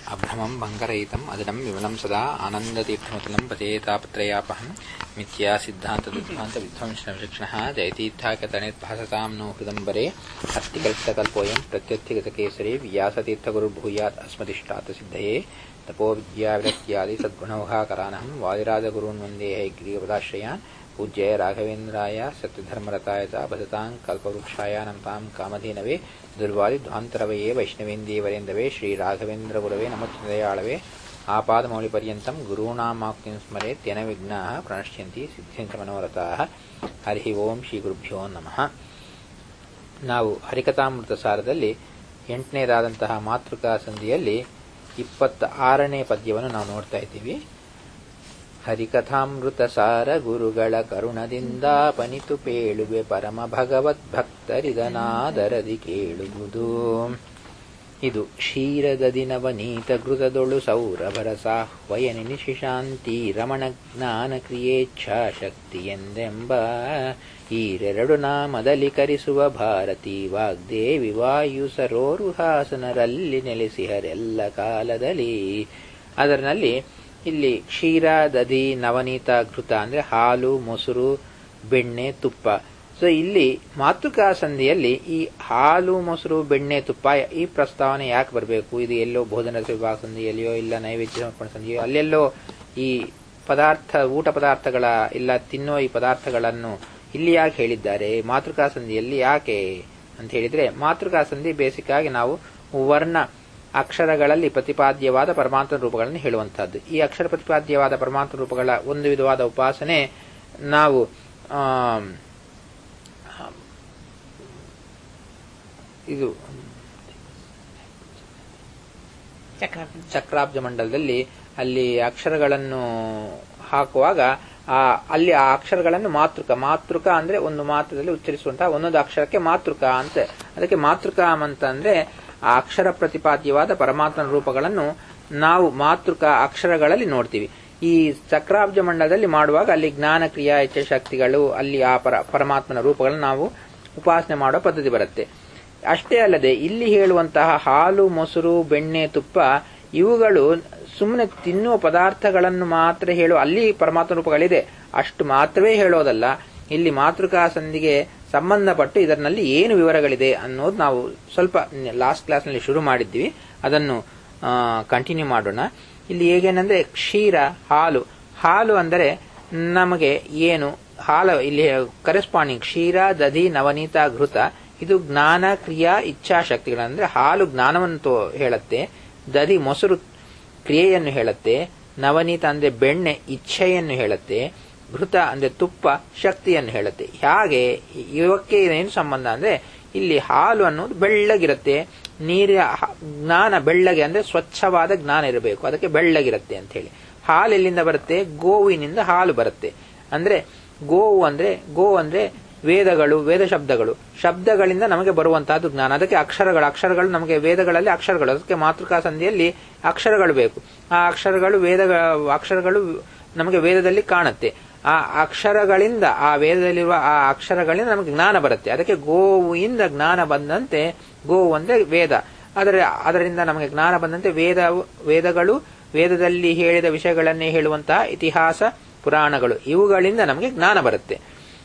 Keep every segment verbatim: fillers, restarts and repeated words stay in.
ಅಭ್ರಮಂ ಭಂಗರಹಿತಂ ಅದನಂ ವಿಮಲಂ ಸದಾ ಆನಂದತೀರ್ಥಮತುಲಂ ಪತೇತಾಪತ್ರಯಾಪಹಂ ಮಿಥ್ಯಾ ಸಿದ್ಧಾಂತ ದುರ್ಧಾಂತ ವಿಧ್ವಂಸನ ಶಿಕ್ಷಣ ಜಯತೀರ್ಥಾಕತನಿರ್ಭಾಸತಾಂ ನೋ ಹೃದಂಬರೆ ಅತ್ತಿಕಲ್ಪಿತಕಲ್ಪೋಯಂ ಪ್ರತ್ಯರ್ಥಿಗತಕೇಸರಿ ವ್ಯಾಸತೀರ್ಥಗುರುರ್ಭೂಯಾತ್ ಅಸ್ಮದಿಷ್ಟಾತ ಸಿದ್ಧಯೇ ತಪೋ ವಿದ್ಯಾವಿರಕ್ತ್ಯಾದಿ ಸದ್ಗುಣೌಘಾಕರಾನಹಂ ವಾದಿರಾಜಗುರುನ್ ವಂದೇ ಹೈಗ್ರೀವಪದಾಶ್ರಯಾನ್ ಪೂಜ್ಯಾಯ ರಾಘವೇಂದ್ರಾಯ ಸತ್ಯಧರ್ಮರತಾಯ ಚ ಭಜತಾಂ ಕಲ್ಪವೃಕ್ಷಾಯ ನಮತಾಂ ಕಾಮಧೇನವೇ ದುರ್ವಾದಿ ಧ್ವಾಂತರವಯೇ ವೈಷ್ಣವೇಂದೀವರೇಂದವೇ ಶ್ರೀ ರಾಘವೇಂದ್ರ ಗುರವೇ ನಮೋದಯಾಳವೇ ಆಪಾದಮೌಳಿಪರ್ಯಂತಂ ಗುರುಣಾಮಾಕ್ತಿಂ ಸ್ಮರೇತ್ ತೇನ ವಿಘ್ನಾಃ ಪ್ರಣಶ್ಯಂತಿ ಸಿದ್ಧ್ಯಂತ ಮನೋರಥಾಃ ಹರಿ ಓಂ ಶ್ರೀ ಗುರುಭ್ಯೋ ನಮಃ. ನಾವು ಹರಿಕಥಾಮೃತ ಸಾರದಲ್ಲಿ ಎಂಟನೇದಾದಂತಹ ಮಾತೃಕಾ ಸಂಧಿಯಲ್ಲಿ ಇಪ್ಪತ್ತ ಆರನೇ ಪದ್ಯವನ್ನು ನಾವು ನೋಡ್ತಾ ಇದ್ದೀವಿ. ಹರಿಕಥಾಮೃತ ಸಾರ ಗುರುಗಳ ಕರುಣದಿಂದ ಪನಿತು ಪೇಳುವೆ ಪರಮ ಭಗವದ್ ಭಕ್ತರಿದನಾದರದಿ ಕೇಳುವುದು. ಇದು ಕ್ಷೀರದದಿ ನವನೀತ ಘೃತದೊಳು ಸೌರಭರಸಾಹ್ವಯನಿ ನಿಶಿಶಾಂತಿ ರಮಣ ಜ್ಞಾನ ಕ್ರಿಯೇಚ್ಛಾ ಶಕ್ತಿ ಎಂದೆಂಬ ಈರೆರಡು ನಾಮದಲ್ಲಿ ಕರಿಸುವ ಭಾರತೀ ವಾಗ್ದೇವಿ ವಾಯು ಸರೋರುಹಾಸನರಲ್ಲಿ ನೆಲೆಸಿಹರೆಲ್ಲ ಕಾಲದಲ್ಲಿ. ಅದರಲ್ಲಿ ಇಲ್ಲಿ ಕ್ಷೀರ ದಧಿ ನವನೀತ ಘೃತ ಅಂದ್ರೆ ಹಾಲು, ಮೊಸರು, ಬೆಣ್ಣೆ, ತುಪ್ಪ. ಸೊ ಇಲ್ಲಿ ಮಾತೃಕಾ ಸಂಧಿಯಲ್ಲಿ ಈ ಹಾಲು, ಮೊಸರು, ಬೆಣ್ಣೆ, ತುಪ್ಪ ಈ ಪ್ರಸ್ತಾವನೆ ಯಾಕೆ ಬರಬೇಕು? ಇದು ಎಲ್ಲೋ ಬೋಧನ ವಿಭಾಗ ಸಂಧಿಯಲ್ಲಿಯೋ ಇಲ್ಲ ನೈವೇದ್ಯ ಸಮರ್ಪಣೆ ಸಂಧಿಯೋ ಅಲ್ಲೆಲ್ಲೋ ಈ ಪದಾರ್ಥ ಊಟ ಪದಾರ್ಥಗಳ ಇಲ್ಲ ತಿನ್ನೋ ಈ ಪದಾರ್ಥಗಳನ್ನು ಇಲ್ಲಿ ಯಾಕೆ ಹೇಳಿದ್ದಾರೆ? ಮಾತೃಕಾ ಸಂಧಿಯಲ್ಲಿ ಯಾಕೆ ಅಂತ ಹೇಳಿದ್ರೆ, ಮಾತೃಕಾ ಸಂಧಿ ಬೇಸಿಕ್ ಆಗಿ ನಾವು ವರ್ಣ ಅಕ್ಷರಗಳಲ್ಲಿ ಪ್ರತಿಪಾದ್ಯವಾದ ಪರಮಾತ್ಮ ರೂಪಗಳನ್ನು ಹೇಳುವಂತಹದ್ದು. ಈ ಅಕ್ಷರ ಪ್ರತಿಪಾದ್ಯವಾದ ಪರಮಾತ್ಮ ರೂಪಗಳ ಒಂದು ವಿಧವಾದ ಉಪಾಸನೆ ನಾವು ಇದು ಚಕ್ರಾಬ್ಜ ಮಂಡಲದಲ್ಲಿ ಅಲ್ಲಿ ಅಕ್ಷರಗಳನ್ನು ಹಾಕುವಾಗ ಆ ಅಲ್ಲಿ ಆ ಅಕ್ಷರಗಳನ್ನು ಮಾತೃಕ ಮಾತೃಕ ಅಂದ್ರೆ ಒಂದು ಮಾತ್ರದಲ್ಲಿ ಉಚ್ಚರಿಸುವಂತಹ ಒಂದೊಂದು ಅಕ್ಷರಕ್ಕೆ ಮಾತೃಕ ಅಂತ. ಅದಕ್ಕೆ ಮಾತೃಕ ಅಂತ ಅಂದ್ರೆ ಆ ಅಕ್ಷರ ಪ್ರತಿಪಾದ್ಯವಾದ ಪರಮಾತ್ಮನ ರೂಪಗಳನ್ನು ನಾವು ಮಾತೃಕ ಅಕ್ಷರಗಳಲ್ಲಿ ನೋಡ್ತೀವಿ. ಈ ಚಕ್ರಾಬ್ಜ ಮಂಡಲದಲ್ಲಿ ಮಾಡುವಾಗ ಅಲ್ಲಿ ಜ್ಞಾನ ಕ್ರಿಯಾ ಇಚ್ಛಾಶಕ್ತಿಗಳು ಅಲ್ಲಿ ಆ ಪರ ಪರಮಾತ್ಮನ ರೂಪಗಳನ್ನು ನಾವು ಉಪಾಸನೆ ಮಾಡುವ ಪದ್ಧತಿ ಬರುತ್ತೆ. ಅಷ್ಟೇ ಅಲ್ಲದೆ ಇಲ್ಲಿ ಹೇಳುವಂತಹ ಹಾಲು, ಮೊಸರು, ಬೆಣ್ಣೆ, ತುಪ್ಪ ಇವುಗಳು ಸುಮ್ಮನೆ ತಿನ್ನುವ ಪದಾರ್ಥಗಳನ್ನು ಮಾತ್ರ ಹೇಳುವ ಅಲ್ಲಿ ಪರಮಾತ್ಮ ರೂಪಗಳಿದೆ ಅಷ್ಟು ಮಾತ್ರವೇ ಹೇಳೋದಲ್ಲ. ಇಲ್ಲಿ ಮಾತೃಕಾ ಸಂಧಿಗೆ ಸಂಬಂಧಪಟ್ಟು ಇದರಲ್ಲಿ ಏನು ವಿವರಗಳಿದೆ ಅನ್ನೋದು ನಾವು ಸ್ವಲ್ಪ ಲಾಸ್ಟ್ ಕ್ಲಾಸ್ನಲ್ಲಿ ಶುರು ಮಾಡಿದ್ವಿ. ಅದನ್ನು ಕಂಟಿನ್ಯೂ ಮಾಡೋಣ. ಇಲ್ಲಿ ಹೇಗೇನಂದ್ರೆ ಕ್ಷೀರ ಹಾಲು ಹಾಲು ಅಂದರೆ ನಮಗೆ ಏನು ಹಾಲು ಇಲ್ಲಿ ಕರೆಸ್ಪಾಂಡಿಂಗ್ ಕ್ಷೀರ ದಧಿ ನವನೀತ ಘೃತ ಇದು ಜ್ಞಾನ ಕ್ರಿಯಾ ಇಚ್ಛಾಶಕ್ತಿಗಳಂದ್ರೆ ಹಾಲು ಜ್ಞಾನವನ್ನು ಹೇಳುತ್ತೆ, ದಧಿ ಮೊಸರು ಕ್ರಿಯೆಯನ್ನು ಹೇಳುತ್ತೆ, ನವನೀತ ಅಂದ್ರೆ ಬೆಣ್ಣೆ ಇಚ್ಛೆಯನ್ನು ಹೇಳುತ್ತೆ, ಘೃತ ಅಂದ್ರೆ ತುಪ್ಪ ಶಕ್ತಿಯನ್ನು ಹೇಳುತ್ತೆ. ಹಾಗೆ ಇವಕ್ಕೆ ಏನು ಸಂಬಂಧ ಅಂದ್ರೆ ಇಲ್ಲಿ ಹಾಲು ಅನ್ನೋದು ಬೆಳ್ಳಗಿರುತ್ತೆ, ನೀರಿನ ಜ್ಞಾನ ಬೆಳ್ಳಗೆ ಅಂದ್ರೆ ಸ್ವಚ್ಛವಾದ ಜ್ಞಾನ ಇರಬೇಕು, ಅದಕ್ಕೆ ಬೆಳ್ಳಗಿರುತ್ತೆ ಅಂತ ಹೇಳಿ. ಹಾಲು ಎಲ್ಲಿಂದ ಬರುತ್ತೆ? ಗೋವಿನಿಂದ ಹಾಲು ಬರುತ್ತೆ. ಅಂದ್ರೆ ಗೋವು ಅಂದ್ರೆ ಗೋ ಅಂದ್ರೆ ವೇದಗಳು, ವೇದ ಶಬ್ದಗಳು, ಶಬ್ದಗಳಿಂದ ನಮಗೆ ಬರುವಂತಹದ್ದು ಜ್ಞಾನ. ಅದಕ್ಕೆ ಅಕ್ಷರಗಳು ಅಕ್ಷರಗಳು ನಮಗೆ ವೇದಗಳಲ್ಲಿ ಅಕ್ಷರಗಳು, ಅದಕ್ಕೆ ಮಾತೃಕಾ ಸಂಧಿಯಲ್ಲಿ ಅಕ್ಷರಗಳು ಬೇಕು. ಆ ಅಕ್ಷರಗಳು ವೇದ ಅಕ್ಷರಗಳು ನಮಗೆ ವೇದದಲ್ಲಿ ಕಾಣುತ್ತೆ. ಆ ಅಕ್ಷರಗಳಿಂದ ಆ ವೇದದಲ್ಲಿರುವ ಆ ಅಕ್ಷರಗಳಿಂದ ನಮಗೆ ಜ್ಞಾನ ಬರುತ್ತೆ. ಅದಕ್ಕೆ ಗೋವಿಂದ ಜ್ಞಾನ ಬಂದಂತೆ ಗೋವು ಅಂದ್ರೆ ವೇದ, ಅದರ ಅದರಿಂದ ನಮಗೆ ಜ್ಞಾನ ಬಂದಂತೆ ವೇದ ವೇದಗಳು ವೇದದಲ್ಲಿ ಹೇಳಿದ ವಿಷಯಗಳನ್ನೇ ಹೇಳುವಂತಹ ಇತಿಹಾಸ ಪುರಾಣಗಳು ಇವುಗಳಿಂದ ನಮಗೆ ಜ್ಞಾನ ಬರುತ್ತೆ.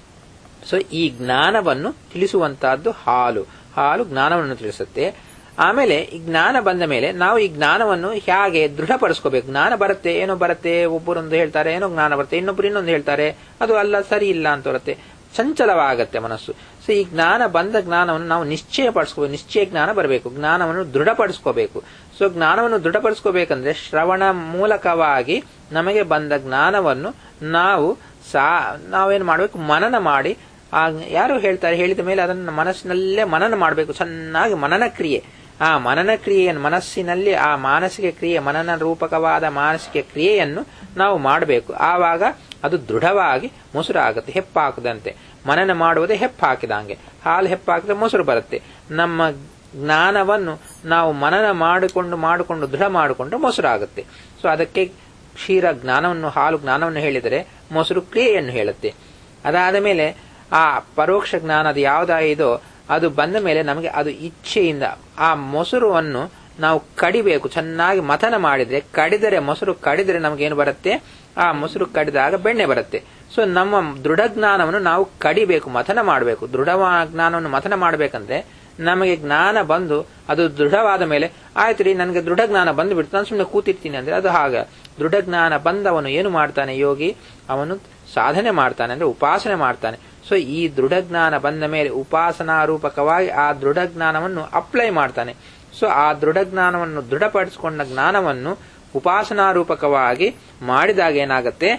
ಸೊ ಈ ಜ್ಞಾನವನ್ನು ತಿಳಿಸುವಂತಹದ್ದು ಹಾಲು. ಹಾಲು ಜ್ಞಾನವನ್ನು ತಿಳಿಸುತ್ತೆ. ಆಮೇಲೆ ಈ ಜ್ಞಾನ ಬಂದ ಮೇಲೆ ನಾವು ಈ ಜ್ಞಾನವನ್ನು ಹೇಗೆ ದೃಢಪಡಿಸ್ಕೋಬೇಕು? ಜ್ಞಾನ ಬರುತ್ತೆ, ಏನೋ ಬರುತ್ತೆ, ಒಬ್ಬರೊಂದು ಹೇಳ್ತಾರೆ ಏನೋ ಜ್ಞಾನ ಬರುತ್ತೆ, ಇನ್ನೊಬ್ರು ಇನ್ನೊಂದು ಹೇಳ್ತಾರೆ, ಅದು ಅಲ್ಲ ಸರಿ ಇಲ್ಲ ಅಂತ ಬರುತ್ತೆ, ಚಂಚಲವಾಗತ್ತೆ ಮನಸ್ಸು. ಸೊ ಈ ಜ್ಞಾನ ಬಂದ ಜ್ಞಾನವನ್ನು ನಾವು ನಿಶ್ಚಯ ಪಡಿಸ್ಕೋಬೇಕು, ನಿಶ್ಚಯ ಜ್ಞಾನ ಬರಬೇಕು, ಜ್ಞಾನವನ್ನು ದೃಢಪಡಿಸ್ಕೋಬೇಕು. ಸೊ ಜ್ಞಾನವನ್ನು ದೃಢಪಡಿಸ್ಕೋಬೇಕಂದ್ರೆ ಶ್ರವಣ ಮೂಲಕವಾಗಿ ನಮಗೆ ಬಂದ ಜ್ಞಾನವನ್ನು ನಾವು ಸಾ ನಾವೇನು ಮಾಡಬೇಕು? ಮನನ ಮಾಡಿ. ಆ ಯಾರು ಹೇಳ್ತಾರೆ, ಹೇಳಿದ ಮೇಲೆ ಅದನ್ನು ಮನಸ್ಸಿನಲ್ಲೇ ಮನನ ಮಾಡಬೇಕು, ಚೆನ್ನಾಗಿ ಮನನ ಕ್ರಿಯೆ. ಆ ಮನನ ಕ್ರಿಯೆಯನ್ನು ಮನಸ್ಸಿನಲ್ಲಿ ಆ ಮಾನಸಿಕ ಕ್ರಿಯೆ ಮನನ ರೂಪಕವಾದ ಮಾನಸಿಕ ಕ್ರಿಯೆಯನ್ನು ನಾವು ಮಾಡಬೇಕು. ಆವಾಗ ಅದು ದೃಢವಾಗಿ ಮೊಸರು ಆಗುತ್ತೆ, ಹೆಪ್ಪಾಕದಂತೆ. ಮನನ ಮಾಡುವುದೇ ಹೆಪ್ಪ ಹಾಕಿದಂಗೆ, ಹಾಲು ಹೆಪ್ಪಾಕಿದ್ರೆ ಮೊಸರು ಬರುತ್ತೆ. ನಮ್ಮ ಜ್ಞಾನವನ್ನು ನಾವು ಮನನ ಮಾಡಿಕೊಂಡು ಮಾಡಿಕೊಂಡು ದೃಢ ಮಾಡಿಕೊಂಡ್ರೆ ಮೊಸರು ಆಗುತ್ತೆ. ಸೊ ಅದಕ್ಕೆ ಕ್ಷೀರ ಜ್ಞಾನವನ್ನು ಹಾಲು ಜ್ಞಾನವನ್ನು ಹೇಳಿದರೆ ಮೊಸರು ಕ್ರಿಯೆಯನ್ನು ಹೇಳುತ್ತೆ. ಅದಾದ ಮೇಲೆ ಆ ಪರೋಕ್ಷ ಜ್ಞಾನ ಅದು ಯಾವುದಾಯಿದೋ ಅದು ಬಂದ ಮೇಲೆ ನಮಗೆ ಅದು ಇಚ್ಛೆಯಿಂದ ಆ ಮೊಸರುವನ್ನು ನಾವು ಕಡಿಬೇಕು, ಚೆನ್ನಾಗಿ ಮಥನ ಮಾಡಿದ್ರೆ, ಕಡಿದರೆ ಮೊಸರು ಕಡಿದರೆ ನಮಗೇನು ಬರುತ್ತೆ, ಆ ಮೊಸರು ಕಡಿದಾಗ ಬೆಣ್ಣೆ ಬರುತ್ತೆ. ಸೊ ನಮ್ಮ ದೃಢ ಜ್ಞಾನವನ್ನು ನಾವು ಕಡಿಬೇಕು, ಮಥನ ಮಾಡಬೇಕು. ದೃಢ ಜ್ಞಾನವನ್ನು ಮಥನ ಮಾಡಬೇಕಂದ್ರೆ ನಮಗೆ ಜ್ಞಾನ ಬಂದು ಅದು ದೃಢವಾದ ಮೇಲೆ ಆಯ್ತು ರೀ ನನಗೆ ದೃಢ ಜ್ಞಾನ ಬಂದು ಬಿಡ್ತು, ನಾನು ಸುಮ್ಮನೆ ಕೂತಿರ್ತೀನಿ ಅಂದ್ರೆ ಅದು ಹಾಗೆ. ದೃಢ ಜ್ಞಾನ ಬಂದವನು ಏನು ಮಾಡ್ತಾನೆ ಯೋಗಿ, ಅವನು ಸಾಧನೆ ಮಾಡ್ತಾನೆ, ಅಂದ್ರೆ ಉಪಾಸನೆ ಮಾಡ್ತಾನೆ. ಸೊ ಈ ದೃಢ ಜ್ಞಾನ ಬಂದ ಮೇಲೆ ಉಪಾಸನಾ ರೂಪಕವಾಗಿ ಆ ದೃಢ ಜ್ಞಾನವನ್ನು ಅಪ್ಲೈ ಮಾಡ್ತಾನೆ. ಸೊ ಆ ದೃಢ ಜ್ಞಾನವನ್ನು ದೃಢಪಡಿಸಿಕೊಂಡ ಜ್ಞಾನವನ್ನು ಉಪಾಸನಾ ರೂಪಕವಾಗಿ ಮಾಡಿದಾಗ ಏನಾಗತ್ತೆ,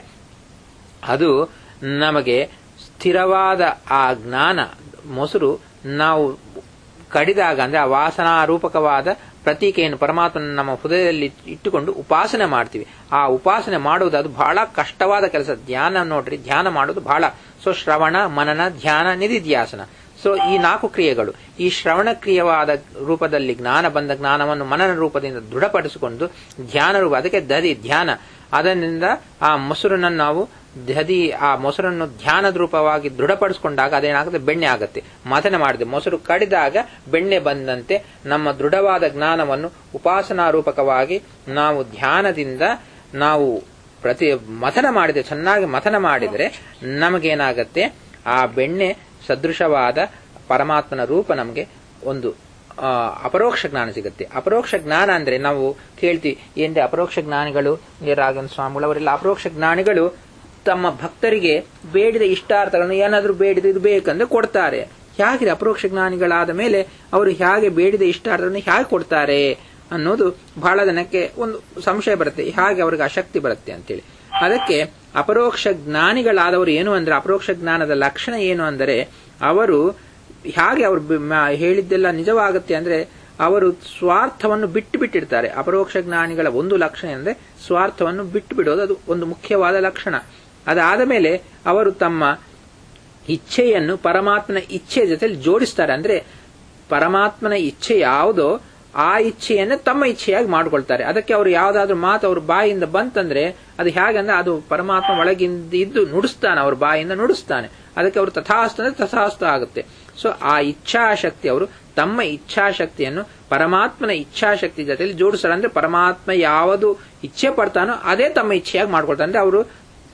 ಅದು ನಮಗೆ ಸ್ಥಿರವಾದ ಆ ಜ್ಞಾನ ಮೊಸರು ನಾವು ಕಡಿದಾಗ ಅಂದ್ರೆ ಆ ವಾಸನಾ ರೂಪಕವಾದ ಪ್ರತೀಕೆಯನ್ನು ಪರಮಾತ್ಮನ ನಮ್ಮ ಹೃದಯದಲ್ಲಿ ಇಟ್ಟುಕೊಂಡು ಉಪಾಸನೆ ಮಾಡ್ತೀವಿ. ಆ ಉಪಾಸನೆ ಮಾಡುವುದು ಅದು ಬಹಳ ಕಷ್ಟವಾದ ಕೆಲಸ. ಧ್ಯಾನ ನೋಡ್ರಿ, ಧ್ಯಾನ ಮಾಡೋದು ಬಹಳ. ಸೊ ಶ್ರವಣ, ಮನನ, ಧ್ಯಾನ, ನಿಧಿಧ್ಯಾಸನ. ಸೊ ಈ ನಾಲ್ಕು ಕ್ರಿಯೆಗಳು, ಈ ಶ್ರವಣ ಕ್ರಿಯವಾದ ರೂಪದಲ್ಲಿ ಜ್ಞಾನ ಬಂದ ಜ್ಞಾನವನ್ನು ಮನನ ರೂಪದಿಂದ ದೃಢಪಡಿಸಿಕೊಂಡು ಧ್ಯಾನ ರೂಪ, ಅದಕ್ಕೆ ದದಿ ಧ್ಯಾನ. ಅದರಿಂದ ಆ ಮೊಸರನ್ನು ನಾವು ದದಿ ಆ ಮೊಸರನ್ನು ಧ್ಯಾನದ ರೂಪವಾಗಿ ದೃಢಪಡಿಸಿಕೊಂಡಾಗ ಅದೇನಾಗುತ್ತೆ, ಬೆಣ್ಣೆ ಆಗುತ್ತೆ. ಮಥನ ಮಾಡಿದೆ, ಮೊಸರು ಕಡಿದಾಗ ಬೆಣ್ಣೆ ಬಂದಂತೆ ನಮ್ಮ ದೃಢವಾದ ಜ್ಞಾನವನ್ನು ಉಪಾಸನಾ ರೂಪಕವಾಗಿ ನಾವು ಧ್ಯಾನದಿಂದ ನಾವು ಪ್ರತಿ ಮಥನ ಮಾಡಿದ್ರೆ, ಚೆನ್ನಾಗಿ ಮಥನ ಮಾಡಿದರೆ ನಮಗೇನಾಗತ್ತೆ, ಆ ಬೆಣ್ಣೆ ಸದೃಶವಾದ ಪರಮಾತ್ಮನ ರೂಪ ನಮಗೆ ಒಂದು ಅಪರೋಕ್ಷ ಜ್ಞಾನ ಸಿಗುತ್ತೆ. ಅಪರೋಕ್ಷ ಜ್ಞಾನ ಅಂದ್ರೆ ನಾವು ಕೇಳ್ತೀವಿ ಏನ್ರೆ ಅಪರೋಕ್ಷ ಜ್ಞಾನಿಗಳು, ರಾಘವೇಂದ್ರ ಸ್ವಾಮಿಗಳು ಅವರೆಲ್ಲ ಅಪರೋಕ್ಷ ಜ್ಞಾನಿಗಳು ತಮ್ಮ ಭಕ್ತರಿಗೆ ಬೇಡಿದ ಇಷ್ಟಾರ್ಥಗಳನ್ನು ಏನಾದ್ರೂ ಬೇಡಿದ ಇದು ಬೇಕಂದ್ರೆ ಕೊಡ್ತಾರೆ. ಹೇಗೆ ಅಪರೋಕ್ಷ ಜ್ಞಾನಿಗಳಾದ ಮೇಲೆ ಅವರು ಹೇಗೆ ಬೇಡಿದ ಇಷ್ಟಾರ್ಥಗಳನ್ನು ಹೇಗೆ ಕೊಡ್ತಾರೆ ಅನ್ನೋದು ಬಹಳ ಜನಕ್ಕೆ ಒಂದು ಸಂಶಯ ಬರುತ್ತೆ, ಹೇಗೆ ಅವ್ರಿಗೆ ಆಸಕ್ತಿ ಬರುತ್ತೆ ಅಂತೇಳಿ. ಅದಕ್ಕೆ ಅಪರೋಕ್ಷ ಜ್ಞಾನಿಗಳಾದವರು ಏನು ಅಂದ್ರೆ, ಅಪರೋಕ್ಷ ಜ್ಞಾನದ ಲಕ್ಷಣ ಏನು ಅಂದರೆ, ಅವರು ಹೇಗೆ ಅವರು ಹೇಳಿದ್ದೆಲ್ಲ ನಿಜವಾಗುತ್ತೆ ಅಂದ್ರೆ ಅವರು ಸ್ವಾರ್ಥವನ್ನು ಬಿಟ್ಟು ಬಿಟ್ಟಿರ್ತಾರೆ. ಅಪರೋಕ್ಷ ಜ್ಞಾನಿಗಳ ಒಂದು ಲಕ್ಷಣ ಅಂದ್ರೆ ಸ್ವಾರ್ಥವನ್ನು ಬಿಟ್ಟು ಬಿಡೋದು, ಅದು ಒಂದು ಮುಖ್ಯವಾದ ಲಕ್ಷಣ. ಅದಾದ ಮೇಲೆ ಅವರು ತಮ್ಮ ಇಚ್ಛೆಯನ್ನು ಪರಮಾತ್ಮನ ಇಚ್ಛೆಯ ಜೊತೆಲಿ ಜೋಡಿಸ್ತಾರೆ. ಅಂದ್ರೆ ಪರಮಾತ್ಮನ ಇಚ್ಛೆ ಯಾವುದೋ ಆ ಇಚ್ಛೆಯನ್ನು ತಮ್ಮ ಇಚ್ಛೆಯಾಗಿ ಮಾಡ್ಕೊಳ್ತಾರೆ. ಅದಕ್ಕೆ ಅವರು ಯಾವ್ದಾದ್ರು ಮಾತು ಅವ್ರ ಬಾಯಿಂದ ಬಂತಂದ್ರೆ ಅದು ಹೇಗಂದ್ರೆ ಅದು ಪರಮಾತ್ಮ ಒಳಗಿಂದ ಇದ್ದು ನುಡಿಸ್ತಾನೆ, ಅವ್ರ ಬಾಯಿಂದ ನುಡಿಸ್ತಾನೆ. ಅದಕ್ಕೆ ಅವರು ತಥಾಸ್ತು ಅಂದ್ರೆ ತಥಾಸ್ತು ಆಗುತ್ತೆ. ಸೊ ಆ ಇಚ್ಛಾಶಕ್ತಿ, ಅವರು ತಮ್ಮ ಇಚ್ಛಾಶಕ್ತಿಯನ್ನು ಪರಮಾತ್ಮನ ಇಚ್ಛಾಶಕ್ತಿ ಜೊತೆಲಿ ಜೋಡಿಸ್ತಾರೆ. ಅಂದ್ರೆ ಪರಮಾತ್ಮ ಯಾವುದು ಇಚ್ಛೆ ಪಡ್ತಾನೋ ಅದೇ ತಮ್ಮ ಇಚ್ಛೆಯಾಗಿ ಮಾಡ್ಕೊಳ್ತಾರೆ. ಅಂದ್ರೆ ಅವರು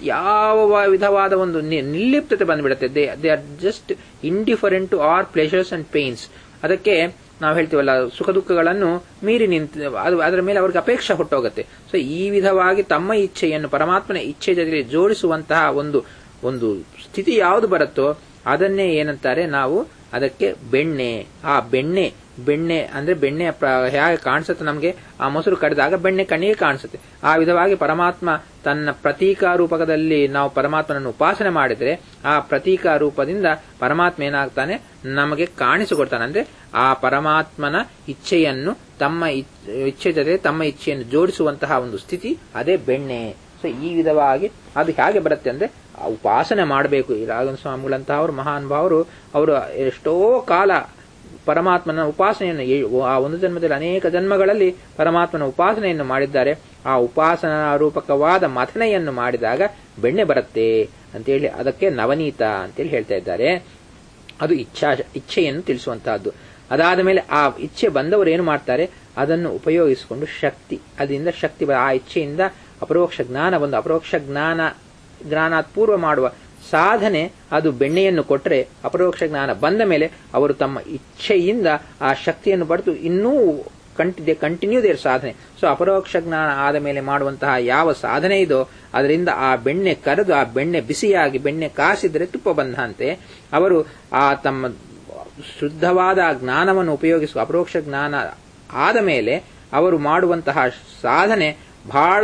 ಯಾವ ವಿಧವಾದ ಒಂದು ನಿರ್ಲಿಪ್ತತೆ ಬಂದ್ಬಿಡುತ್ತೆ. They they are just indifferent to our pleasures and pains. ಅದಕ್ಕೆ ನಾವು ಹೇಳ್ತೀವಲ್ಲ, ಸುಖ ದುಃಖಗಳನ್ನು ಮೀರಿ ನಿಂತ ಅದು ಅದರ ಮೇಲೆ ಅವ್ರಿಗೆ ಅಪೇಕ್ಷೆ ಹುಟ್ಟೋಗುತ್ತೆ. ಸೊ ಈ ವಿಧವಾಗಿ ತಮ್ಮ ಇಚ್ಛೆಯನ್ನು ಪರಮಾತ್ಮನ ಇಚ್ಛೆ ಜೊತೆಗೆ ಜೋಡಿಸುವಂತಹ ಒಂದು ಒಂದು ಸ್ಥಿತಿ ಯಾವುದು ಬರುತ್ತೋ ಅದನ್ನೇ ಏನಂತಾರೆ ನಾವು, ಅದಕ್ಕೆ ಬೆಣ್ಣೆ. ಆ ಬೆಣ್ಣೆ ಬೆಣ್ಣೆ ಅಂದ್ರೆ ಬೆಣ್ಣೆ ಹೇಗೆ ಕಾಣಿಸುತ್ತೆ ನಮಗೆ, ಆ ಮೊಸರು ಕಡಿದಾಗ ಬೆಣ್ಣೆ ಕಣ್ಣಿಗೆ ಕಾಣಿಸುತ್ತೆ. ಆ ವಿಧವಾಗಿ ಪರಮಾತ್ಮ ತನ್ನ ಪ್ರತೀಕಾ ರೂಪಕದಲ್ಲಿ ನಾವು ಪರಮಾತ್ಮನನ್ನು ಉಪಾಸನೆ ಮಾಡಿದ್ರೆ ಆ ಪ್ರತೀಕಾ ರೂಪದಿಂದ ಪರಮಾತ್ಮ ಏನಾಗ್ತಾನೆ, ನಮಗೆ ಕಾಣಿಸಿಕೊಡ್ತಾನೆ. ಅಂದ್ರೆ ಆ ಪರಮಾತ್ಮನ ಇಚ್ಛೆಯನ್ನು ತಮ್ಮ ಇಚ್ಛೆ ಜೊತೆ ತಮ್ಮ ಇಚ್ಛೆಯನ್ನು ಜೋಡಿಸುವಂತಹ ಒಂದು ಸ್ಥಿತಿ, ಅದೇ ಬೆಣ್ಣೆ. ಸೊ ಈ ವಿಧವಾಗಿ ಅದು ಹೇಗೆ ಬರುತ್ತೆ ಅಂದ್ರೆ ಉಪಾಸನೆ ಮಾಡಬೇಕು. ಈ ರಾಘವೇಂದ್ರ ಸ್ವಾಮಿಗಳಂತಹ ಅವರು ಮಹಾನ್ ಭಾವರು, ಅವರು ಎಷ್ಟೋ ಕಾಲ ಪರಮಾತ್ಮನ ಉಪಾಸನೆಯನ್ನು, ಆ ಒಂದು ಜನ್ಮದಲ್ಲಿ ಅನೇಕ ಜನ್ಮಗಳಲ್ಲಿ ಪರಮಾತ್ಮನ ಉಪಾಸನೆಯನ್ನು ಮಾಡಿದ್ದಾರೆ. ಆ ಉಪಾಸನಾ ರೂಪಕವಾದ ಮಥನೆಯನ್ನು ಮಾಡಿದಾಗ ಬೆಣ್ಣೆ ಬರುತ್ತೆ ಅಂತೇಳಿ ಅದಕ್ಕೆ ನವನೀತ ಅಂತೇಳಿ ಹೇಳ್ತಾ ಇದ್ದಾರೆ. ಅದು ಇಚ್ಛಾ ಇಚ್ಛೆಯನ್ನು ತಿಳಿಸುವಂತಹದ್ದು. ಅದಾದ ಮೇಲೆ ಆ ಇಚ್ಛೆ ಬಂದವರು ಏನು ಮಾಡ್ತಾರೆ, ಅದನ್ನು ಉಪಯೋಗಿಸಿಕೊಂಡು ಶಕ್ತಿ, ಅದರಿಂದ ಶಕ್ತಿ, ಆ ಇಚ್ಛೆಯಿಂದ ಅಪರೋಕ್ಷ ಜ್ಞಾನ ಬಂದು ಅಪರೋಕ್ಷ ಜ್ಞಾನ ಜ್ಞಾನಾತ್ ಪೂರ್ವ ಮಾಡುವ ಸಾಧನೆ, ಅದು ಬೆಣ್ಣೆಯನ್ನು ಕೊಟ್ಟರೆ ಅಪರೋಕ್ಷ ಜ್ಞಾನ ಬಂದ ಮೇಲೆ ಅವರು ತಮ್ಮ ಇಚ್ಛೆಯಿಂದ ಆ ಶಕ್ತಿಯನ್ನು ಪಡೆದು ಇನ್ನೂ ಕಂಟಿ ಕಂಟಿನ್ಯೂ ದೇರ್ ಸಾಧನೆ. ಸೊ ಅಪರೋಕ್ಷ ಜ್ಞಾನ ಆದ ಮೇಲೆ ಮಾಡುವಂತಹ ಯಾವ ಸಾಧನೆ ಇದೋ ಅದರಿಂದ ಆ ಬೆಣ್ಣೆ ಕರೆದು ಆ ಬೆಣ್ಣೆ ಬಿಸಿಯಾಗಿ ಬೆಣ್ಣೆ ಕಾಸಿದ್ರೆ ತುಪ್ಪ ಬಂದಂತೆ ಅವರು ಆ ತಮ್ಮ ಶುದ್ಧವಾದ ಜ್ಞಾನವನ್ನು ಉಪಯೋಗಿಸುವ ಅಪರೋಕ್ಷ ಜ್ಞಾನ ಆದ ಮೇಲೆ ಅವರು ಮಾಡುವಂತಹ ಸಾಧನೆ ಬಹಳ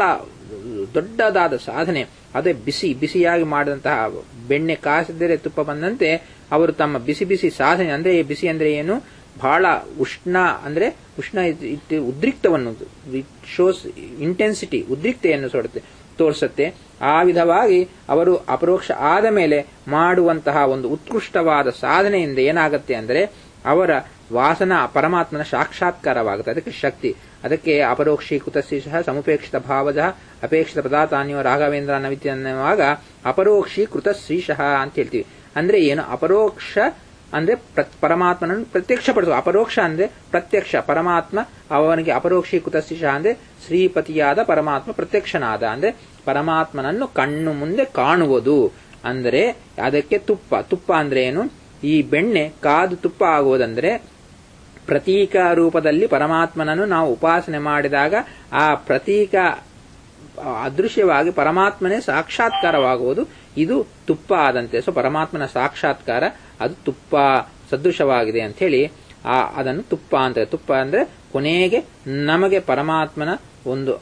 ದೊಡ್ಡದಾದ ಸಾಧನೆ. ಅದೇ ಬಿಸಿ ಬಿಸಿಯಾಗಿ ಮಾಡಿದಂತಹ ಬೆಣ್ಣೆ ಕಾಸಿದರೆ ತುಪ್ಪ ಬಂದಂತೆ ಅವರು ತಮ್ಮ ಬಿಸಿ ಬಿಸಿ ಸಾಧನೆ, ಅಂದ್ರೆ ಬಿಸಿ ಅಂದ್ರೆ ಏನು, ಬಹಳ ಉಷ್ಣ ಅಂದ್ರೆ ಉಷ್ಣ ಉದ್ರಿಕ್ತವನ್ನು ಶೋಸ್ ಇಂಟೆನ್ಸಿಟಿ, ಉದ್ರಿಕ್ತೆಯನ್ನು ಸೊಡುತ್ತೆ ತೋರಿಸುತ್ತೆ. ಆ ವಿಧವಾಗಿ ಅವರು ಅಪರೋಕ್ಷ ಆದ ಮೇಲೆ ಮಾಡುವಂತಹ ಒಂದು ಉತ್ಕೃಷ್ಟವಾದ ಸಾಧನೆಯಿಂದ ಏನಾಗುತ್ತೆ ಅಂದ್ರೆ ಅವರ ವಾಸನ ಪರಮಾತ್ಮನ ಸಾಕ್ಷಾತ್ಕಾರವಾಗುತ್ತೆ. ಅದಕ್ಕೆ ಶಕ್ತಿ. ಅದಕ್ಕೆ ಅಪರೋಕ್ಷೀಕೃತ ಶ್ರೀಶಃ ಸಮುಪೇಕ್ಷಿತ ಭಾವಜ ಅಪೇಕ್ಷಿತ ಪದಾರ್ಥಾನ್ಯೋ ರಾಘವೇಂದ್ರ ನವಿತಿ ಅನ್ನುವಾಗ ಅಪರೋಕ್ಷೀಕೃತ ಶ್ರೀಶಃ ಅಂತ ಹೇಳ್ತೀವಿ. ಅಂದ್ರೆ ಏನು, ಅಪರೋಕ್ಷ ಅಂದ್ರೆ ಪರಮಾತ್ಮನನ್ನು ಪ್ರತ್ಯಕ್ಷಪಡಿಸುವ. ಅಪರೋಕ್ಷ ಅಂದ್ರೆ ಪ್ರತ್ಯಕ್ಷ. ಪರಮಾತ್ಮ ಅವನಿಗೆ ಅಪರೋಕ್ಷೀಕೃತ ಶಿಶ ಅಂದ್ರೆ ಶ್ರೀಪತಿಯಾದ ಪರಮಾತ್ಮ ಪ್ರತ್ಯಕ್ಷನಾದ ಅಂದ್ರೆ ಪರಮಾತ್ಮನನ್ನು ಕಣ್ಣು ಮುಂದೆ ಕಾಣುವುದು. ಅಂದರೆ ಅದಕ್ಕೆ ತುಪ್ಪ. ತುಪ್ಪ ಅಂದ್ರೆ ಏನು? ಈ ಬೆಣ್ಣೆ ಕಾದು ತುಪ್ಪ ಆಗುವುದಂದ್ರೆ ಪ್ರತೀಕ ರೂಪದಲ್ಲಿ ಪರಮಾತ್ಮನನ್ನು ನಾವು ಉಪಾಸನೆ ಮಾಡಿದಾಗ ಆ ಪ್ರತೀಕ ಅದೃಶ್ಯವಾಗಿ ಪರಮಾತ್ಮನೇ ಸಾಕ್ಷಾತ್ಕಾರವಾಗುವುದು. ಇದು ತುಪ್ಪ ಆದಂತೆ. ಸೊ ಪರಮಾತ್ಮನ ಸಾಕ್ಷಾತ್ಕಾರ ಅದು ತುಪ್ಪ ಸದೃಶವಾಗಿದೆ ಅಂತ ಹೇಳಿ ಆ ಅದನ್ನು ತುಪ್ಪ ಅಂತ. ತುಪ್ಪ ಅಂದ್ರೆ ಕೊನೆಗೆ ನಮಗೆ ಪರಮಾತ್ಮನ ಒಂದು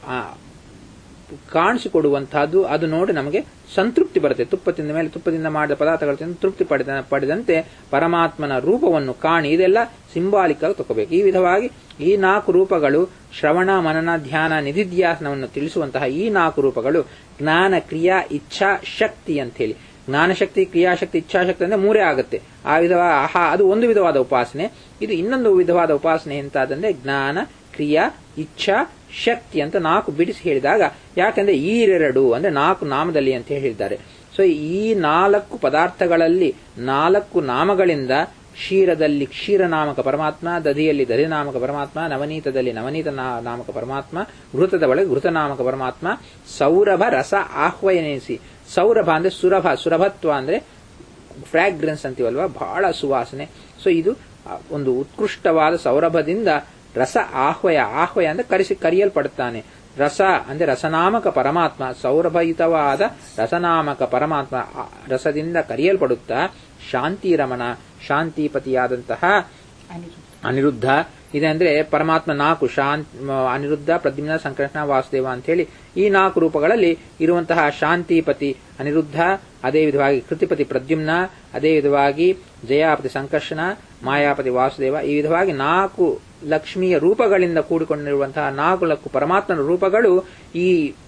ಕಾಣಿಸಿಕೊಡುವಂತಹದ್ದು. ಅದು ನೋಡಿ ನಮಗೆ ಸಂತೃಪ್ತಿ ಬರುತ್ತೆ. ತುಪ್ಪ ತಿಂದ ಮೇಲೆ ತುಪ್ಪದಿಂದ ಮಾಡಿದ ಪದಾರ್ಥಗಳು ತಿಂದು ತೃಪ್ತಿ ಪಡೆದ ಪಡೆದಂತೆ ಪರಮಾತ್ಮನ ರೂಪವನ್ನು ಕಾಣಿ. ಇದೆಲ್ಲ ಸಿಂಬಾಲಿಕ್ ಆಗಿ ತಗೋಬೇಕು. ಈ ವಿಧವಾಗಿ ಈ ನಾಲ್ಕು ರೂಪಗಳು ಶ್ರವಣ ಮನನ ಧ್ಯಾನ ನಿಧಿಧ್ಯಾಸನವನ್ನು ತಿಳಿಸುವಂತಹ ಈ ನಾಲ್ಕು ರೂಪಗಳು ಜ್ಞಾನ ಕ್ರಿಯಾ ಇಚ್ಛಾ ಶಕ್ತಿ ಅಂತ ಹೇಳಿ. ಜ್ಞಾನಶಕ್ತಿ ಕ್ರಿಯಾಶಕ್ತಿ ಇಚ್ಛಾಶಕ್ತಿ ಅಂದ್ರೆ ಮೂರೇ ಆಗುತ್ತೆ. ಆ ವಿಧವಾದ ಆಹಾ ಅದು ಒಂದು ವಿಧವಾದ ಉಪಾಸನೆ. ಇದು ಇನ್ನೊಂದು ವಿಧವಾದ ಉಪಾಸನೆ ಎಂತಾದಂದ್ರೆ ಜ್ಞಾನ ಕ್ರಿಯಾ ಇಚ್ಛಾ ಶಕ್ತಿ ಅಂತ ನಾಲ್ಕು ಬಿಡಿಸಿ ಹೇಳಿದಾಗ, ಯಾಕಂದ್ರೆ ಈರೆರಡು ಅಂದ್ರೆ ನಾಲ್ಕು ನಾಮದಲ್ಲಿ ಅಂತ ಹೇಳಿದ್ದಾರೆ. ಸೊ ಈ ನಾಲ್ಕು ಪದಾರ್ಥಗಳಲ್ಲಿ ನಾಲ್ಕು ನಾಮಗಳಿಂದ ಕ್ಷೀರದಲ್ಲಿ ಕ್ಷೀರನಾಮಕ ಪರಮಾತ್ಮ, ದಧಿಯಲ್ಲಿ ದಧಿನಾಮಕ ಪರಮಾತ್ಮ, ನವನೀತದಲ್ಲಿ ನವನೀತ ನಾಮಕ ಪರಮಾತ್ಮ, ಘೃತದ ಒಳಗೆ ಘೃತನಾಮಕ ಪರಮಾತ್ಮ, ಸೌರಭ ರಸ ಆಹ್ವಯನಿಸಿ. ಸೌರಭ ಅಂದ್ರೆ ಸುರಭ, ಸುರಭತ್ವ ಅಂದ್ರೆ ಫ್ರಾಗ್ರೆನ್ಸ್ ಅಂತೀವಲ್ವಾ, ಬಹಳ ಸುವಾಸನೆ. ಸೊ ಇದು ಒಂದು ಉತ್ಕೃಷ್ಟವಾದ ಸೌರಭದಿಂದ ರಸ ಆಹ್ವಯ. ಆಹ್ವಯ ಅಂದ್ರೆ ಕರೆಸಿ ಕರೆಯಲ್ಪಡುತ್ತಾನೆ. ರಸ ಅಂದ್ರೆ ರಸನಾಮಕ ಪರಮಾತ್ಮ, ಸೌರಭಯುತವಾದ ರಸನಾಮಕ ಪರಮಾತ್ಮ ರಸದಿಂದ ಕರೆಯಲ್ಪಡುತ್ತಾ ಶಾಂತಿರಮಣ ಶಾಂತಿಪತಿಯಾದಂತಹ ಅನಿರುದ್ಧ ಇದೆ. ಅಂದ್ರೆ ಪರಮಾತ್ಮ ನಾಲ್ಕು ಶಾಂತ್ ಅನಿರುದ್ಧ ಪ್ರದ್ಯುಮ್ನ ಸಂಕರ್ಷಣ ವಾಸುದೇವ ಅಂತ ಹೇಳಿ ಈ ನಾಲ್ಕು ರೂಪಗಳಲ್ಲಿ ಇರುವಂತಹ ಶಾಂತಿಪತಿ ಅನಿರುದ್ಧ, ಅದೇ ವಿಧವಾಗಿ ಕೃತಿಪತಿ ಪ್ರದ್ಯುಮ್ನ, ಅದೇ ವಿಧವಾಗಿ ಜಯಾಪತಿ ಸಂಕರ್ಷಣ, ಮಾಯಾಪತಿ ವಾಸುದೇವ. ಈ ವಿಧವಾಗಿ ನಾಲ್ಕು ಲಕ್ಷ್ಮಿಯ ರೂಪಗಳಿಂದ ಕೂಡಿಕೊಂಡಿರುವಂತಹ ನಾಲ್ಕು ಲಕ್ಕು ಪರಮಾತ್ಮನ ರೂಪಗಳು ಈ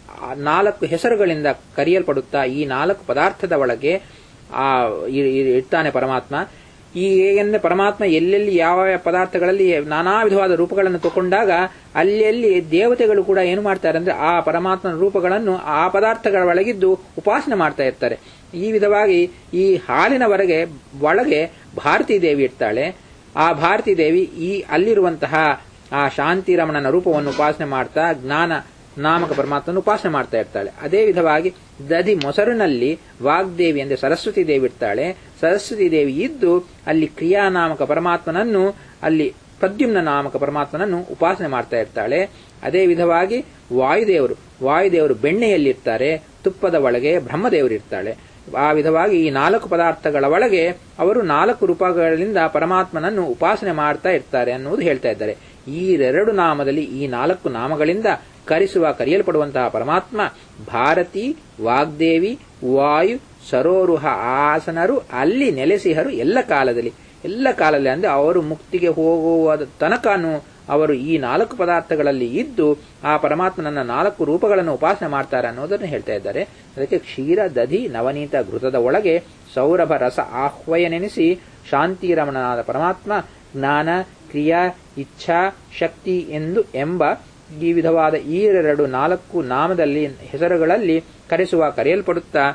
ನಾಲ್ಕು ಹೆಸರುಗಳಿಂದ ಕರೆಯಲ್ಪಡುತ್ತಾ ಈ ನಾಲ್ಕು ಪದಾರ್ಥದ ಒಳಗೆ ಆ ಇರ್ತಾನೆ ಪರಮಾತ್ಮ. ಈ ಹೇಗೆಂದ್ರೆ ಪರಮಾತ್ಮ ಎಲ್ಲೆಲ್ಲಿ ಯಾವ ಯಾವ ಪದಾರ್ಥಗಳಲ್ಲಿ ನಾನಾ ವಿಧವಾದ ರೂಪಗಳನ್ನು ತಗೊಂಡಾಗ ಅಲ್ಲಿ ದೇವತೆಗಳು ಕೂಡ ಏನು ಮಾಡ್ತಾರೆ ಅಂದ್ರೆ ಆ ಪರಮಾತ್ಮನ ರೂಪಗಳನ್ನು ಆ ಪದಾರ್ಥಗಳ ಒಳಗಿದ್ದು ಉಪಾಸನೆ ಮಾಡ್ತಾ ಇರ್ತಾರೆ. ಈ ವಿಧವಾಗಿ ಈ ಹಾಲಿನವರೆಗೆ ಒಳಗೆ ಭಾರತೀ ದೇವಿ ಇರ್ತಾಳೆ. ಆ ಭಾರತೀ ದೇವಿ ಈ ಅಲ್ಲಿರುವಂತಹ ಆ ಶಾಂತಿರಮಣನ ರೂಪವನ್ನು ಉಪಾಸನೆ ಮಾಡ್ತಾ ಜ್ಞಾನ ನಾಮಕ ಪರಮಾತ್ಮನ ಉಪಾಸನೆ ಮಾಡ್ತಾ ಇರ್ತಾಳೆ. ಅದೇ ವಿಧವಾಗಿ ದಧಿ ಮೊಸರಿನಲ್ಲಿ ವಾಗ್ದೇವಿ ಅಂದ್ರೆ ಸರಸ್ವತಿ ದೇವಿ ಇರ್ತಾಳೆ. ಸರಸ್ವತಿ ದೇವಿ ಇದ್ದು ಅಲ್ಲಿ ಕ್ರಿಯಾನಾಮಕ ಪರಮಾತ್ಮನನ್ನು, ಅಲ್ಲಿ ಪ್ರದ್ಯುಮ್ನ ನಾಮಕ ಪರಮಾತ್ಮನನ್ನು ಉಪಾಸನೆ ಮಾಡ್ತಾ ಇರ್ತಾಳೆ. ಅದೇ ವಿಧವಾಗಿ ವಾಯುದೇವರು ವಾಯುದೇವರು ಬೆಣ್ಣೆಯಲ್ಲಿರ್ತಾರೆ. ತುಪ್ಪದ ಒಳಗೆ ಬ್ರಹ್ಮದೇವರು ಇರ್ತಾಳೆ. ಆ ವಿಧವಾಗಿ ಈ ನಾಲ್ಕು ಪದಾರ್ಥಗಳ ಒಳಗೆ ಅವರು ನಾಲ್ಕು ರೂಪಗಳಿಂದ ಪರಮಾತ್ಮನನ್ನು ಉಪಾಸನೆ ಮಾಡ್ತಾ ಇರ್ತಾರೆ ಅನ್ನುವುದು ಹೇಳ್ತಾ ಇದ್ದಾರೆ. ಈ ಎರಡು ನಾಮದಲ್ಲಿ ಈ ನಾಲ್ಕು ನಾಮಗಳಿಂದ ಕರೆಸುವ ಕರೆಯಲ್ಪಡುವಂತಹ ಪರಮಾತ್ಮ ಭಾರತಿ, ವಾಗ್ದೇವಿ, ವಾಯು, ಸರೋರುಹ ಆಸನರು ಅಲ್ಲಿ ನೆಲೆಸಿಹರು ಎಲ್ಲ ಕಾಲದಲ್ಲಿ. ಎಲ್ಲ ಕಾಲದಲ್ಲಿ ಅಂದ್ರೆ ಅವರು ಮುಕ್ತಿಗೆ ಹೋಗುವ ತನಕನೂ ಅವರು ಈ ನಾಲ್ಕು ಪದಾರ್ಥಗಳಲ್ಲಿ ಇದ್ದು ಆ ಪರಮಾತ್ಮನನ್ನ ನಾಲ್ಕು ರೂಪಗಳನ್ನು ಉಪಾಸನೆ ಮಾಡ್ತಾರೆ ಅನ್ನೋದನ್ನು ಹೇಳ್ತಾ ಇದ್ದಾರೆ. ಅದಕ್ಕೆ ಕ್ಷೀರ ದಧಿ ನವನೀತ ಘೃತದ ಒಳಗೆ ಸೌರಭ ರಸ ಆಹ್ವಯನೆನಿಸಿ ಶಾಂತಿರಮಣನಾದ ಪರಮಾತ್ಮ ಜ್ಞಾನ ಕ್ರಿಯಾ ಇಚ್ಛಾ ಶಕ್ತಿ ಎಂದು ಎಂಬ ಈ ವಿಧವಾದ ಈ ಎರಡು ನಾಲ್ಕು ನಾಮದಲ್ಲಿ ಹೆಸರುಗಳಲ್ಲಿ ಕರೆಸುವ ಕರೆಯಲ್ಪಡುತ್ತಾ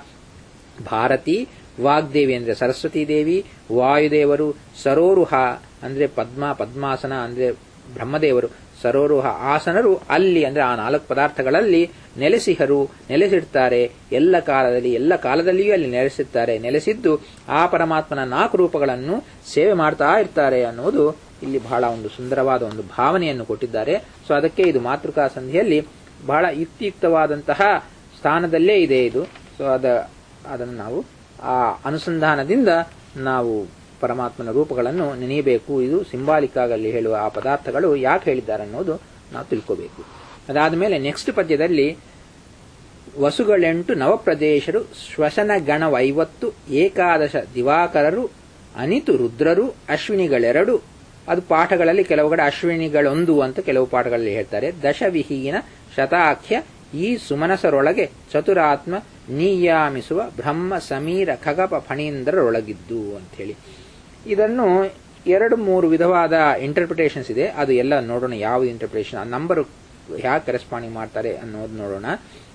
ಭಾರತಿ, ವಾಗ್ದೇವಿ ಅಂದ್ರೆ ಸರಸ್ವತಿ ದೇವಿ, ವಾಯುದೇವರು, ಸರೋರುಹ ಅಂದ್ರೆ ಪದ್ಮ ಪದ್ಮಾಸನ ಅಂದ್ರೆ ಬ್ರಹ್ಮದೇವರು, ಸರೋರುಹ ಆಸನರು ಅಲ್ಲಿ ಅಂದ್ರೆ ಆ ನಾಲ್ಕು ಪದಾರ್ಥಗಳಲ್ಲಿ ನೆಲೆಸಿಹರು ನೆಲೆಸಿರ್ತಾರೆ. ಎಲ್ಲ ಕಾಲದಲ್ಲಿ ಎಲ್ಲ ಕಾಲದಲ್ಲಿಯೂ ಅಲ್ಲಿ ನೆಲೆಸಿರ್ತಾರೆ. ನೆಲೆಸಿದ್ದು ಆ ಪರಮಾತ್ಮನ ನಾಲ್ಕು ರೂಪಗಳನ್ನು ಸೇವೆ ಮಾಡ್ತಾ ಇರ್ತಾರೆ ಅನ್ನುವುದು ಇಲ್ಲಿ ಬಹಳ ಒಂದು ಸುಂದರವಾದ ಒಂದು ಭಾವನೆಯನ್ನು ಕೊಟ್ಟಿದ್ದಾರೆ. ಸೊ ಅದಕ್ಕೆ ಇದು ಮಾತೃಕಾ ಸಂಧಿಯಲ್ಲಿ ಬಹಳ ಯುಕ್ತಿಯುಕ್ತವಾದಂತಹ ಸ್ಥಾನದಲ್ಲೇ ಇದೆ ಇದು. ಸೊ ಅದ ಅದನ್ನು ನಾವು ಆ ಅನುಸಂಧಾನದಿಂದ ನಾವು ಪರಮಾತ್ಮನ ರೂಪಗಳನ್ನು ನೆನೆಯಬೇಕು. ಇದು ಸಿಂಬಾಲಿಕ್ ಆಗಲ್ಲಿ ಹೇಳುವ ಆ ಪದಾರ್ಥಗಳು ಯಾಕೆ ಹೇಳಿದ್ದಾರೆ ಅನ್ನೋದು ನಾವು ತಿಳ್ಕೋಬೇಕು. ಅದಾದ ಮೇಲೆ ನೆಕ್ಸ್ಟ್ ಪದ್ಯದಲ್ಲಿ ವಸುಗಳೆಂಟು ನವಪ್ರದೇಶರು ಶ್ವಸನ ಗಣವೈವತ್ತು ಏಕಾದಶ ದಿವಾಕರರು ಅನಿತು ರುದ್ರರು ಅಶ್ವಿನಿಗಳೆರಡು. ಅದು ಪಾಠಗಳಲ್ಲಿ ಕೆಲವು ಕಡೆ ಅಶ್ವಿನಿಗಳೊಂದು ಅಂತ ಕೆಲವು ಪಾಠಗಳಲ್ಲಿ ಹೇಳ್ತಾರೆ. ದಶವಿಹೀನ ಶತಾಖ್ಯ ಈ ಸುಮನಸರೊಳಗೆ ಚತುರಾತ್ಮ ನಿಯಾಮಿಸುವ ಬ್ರಹ್ಮ ಸಮೀರ ಖಗಪ ಫಣೀಂದ್ರರೊಳಗಿದ್ದು ಅಂತ ಹೇಳಿ. ಇದನ್ನು ಎರಡು ಮೂರು ವಿಧವಾದ ಇಂಟರ್ಪ್ರಿಟೇಷನ್ಸ್ ಇದೆ. ಅದು ಎಲ್ಲ ನೋಡೋಣ ಯಾವುದು ಇಂಟರ್ಪ್ರಿಟೇಷನ್, ಆ ನಂಬರ್ ಹ್ಯಾಕ್ ಕರೆಸ್ಪಾಂಡಿಂಗ್ ಮಾಡ್ತಾರೆ ಅನ್ನೋದು ನೋಡೋಣ.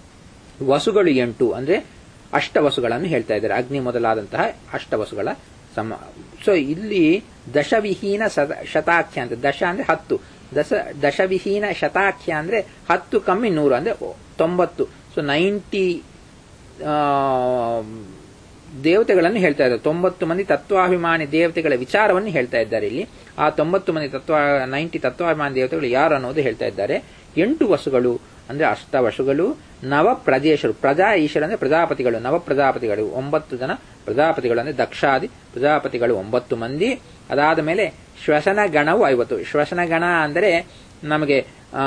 ವಸುಗಳು ಎಂಟು ಅಂದ್ರೆ ಅಷ್ಟವಸುಗಳನ್ನು ಹೇಳ್ತಾ ಇದ್ದಾರೆ. ಅಗ್ನಿ ಮೊದಲಾದಂತಹ ಅಷ್ಟವಸುಗಳ ಸಮ. ಸೊ ಇಲ್ಲಿ ದಶವಿಹೀನ ಶತಾಖ್ಯ ಅಂತ, ದಶ ಅಂದ್ರೆ ಹತ್ತು, ದಶ ದಶವಿಹೀನ ಶತಾಖ್ಯ ಅಂದ್ರೆ ಹತ್ತು ಕಮ್ಮಿ ನೂರು ಅಂದ್ರೆ ತೊಂಬತ್ತು. ಸೊ ನೈಂಟಿ ದೇವತೆಗಳನ್ನು ಹೇಳ್ತಾ ಇದ್ದಾರೆ. ತೊಂಬತ್ತು ಮಂದಿ ತತ್ವಾಭಿಮಾನಿ ದೇವತೆಗಳ ವಿಚಾರವನ್ನು ಹೇಳ್ತಾ ಇದ್ದಾರೆ ಇಲ್ಲಿ. ಆ ತೊಂಬತ್ತು ಮಂದಿ ತತ್ವ ನೈಂಟಿ ತತ್ವಾಭಿಮಾನಿ ದೇವತೆಗಳು ಯಾರು ಅನ್ನೋದು ಹೇಳ್ತಾ ಇದ್ದಾರೆ. ಎಂಟು ವಸುಗಳು ಅಂದ್ರೆ ಅಷ್ಟವಸುಗಳು, ನವ ಪ್ರಜೇಶರು, ಪ್ರಜಾ ಈಶ್ವರ ಅಂದ್ರೆ ಪ್ರಜಾಪತಿಗಳು, ನವ ಪ್ರಜಾಪತಿಗಳು ಒಂಬತ್ತು ಜನ ಪ್ರಜಾಪತಿಗಳು ಅಂದ್ರೆ ದಕ್ಷಾದಿ ಪ್ರಜಾಪತಿಗಳು ಒಂಬತ್ತು ಮಂದಿ. ಅದಾದ ಮೇಲೆ ಶ್ವಸನ ಗಣವು ಐವತ್ತು. ಶ್ವಸನ ಗಣ ಅಂದರೆ ನಮಗೆ ಆ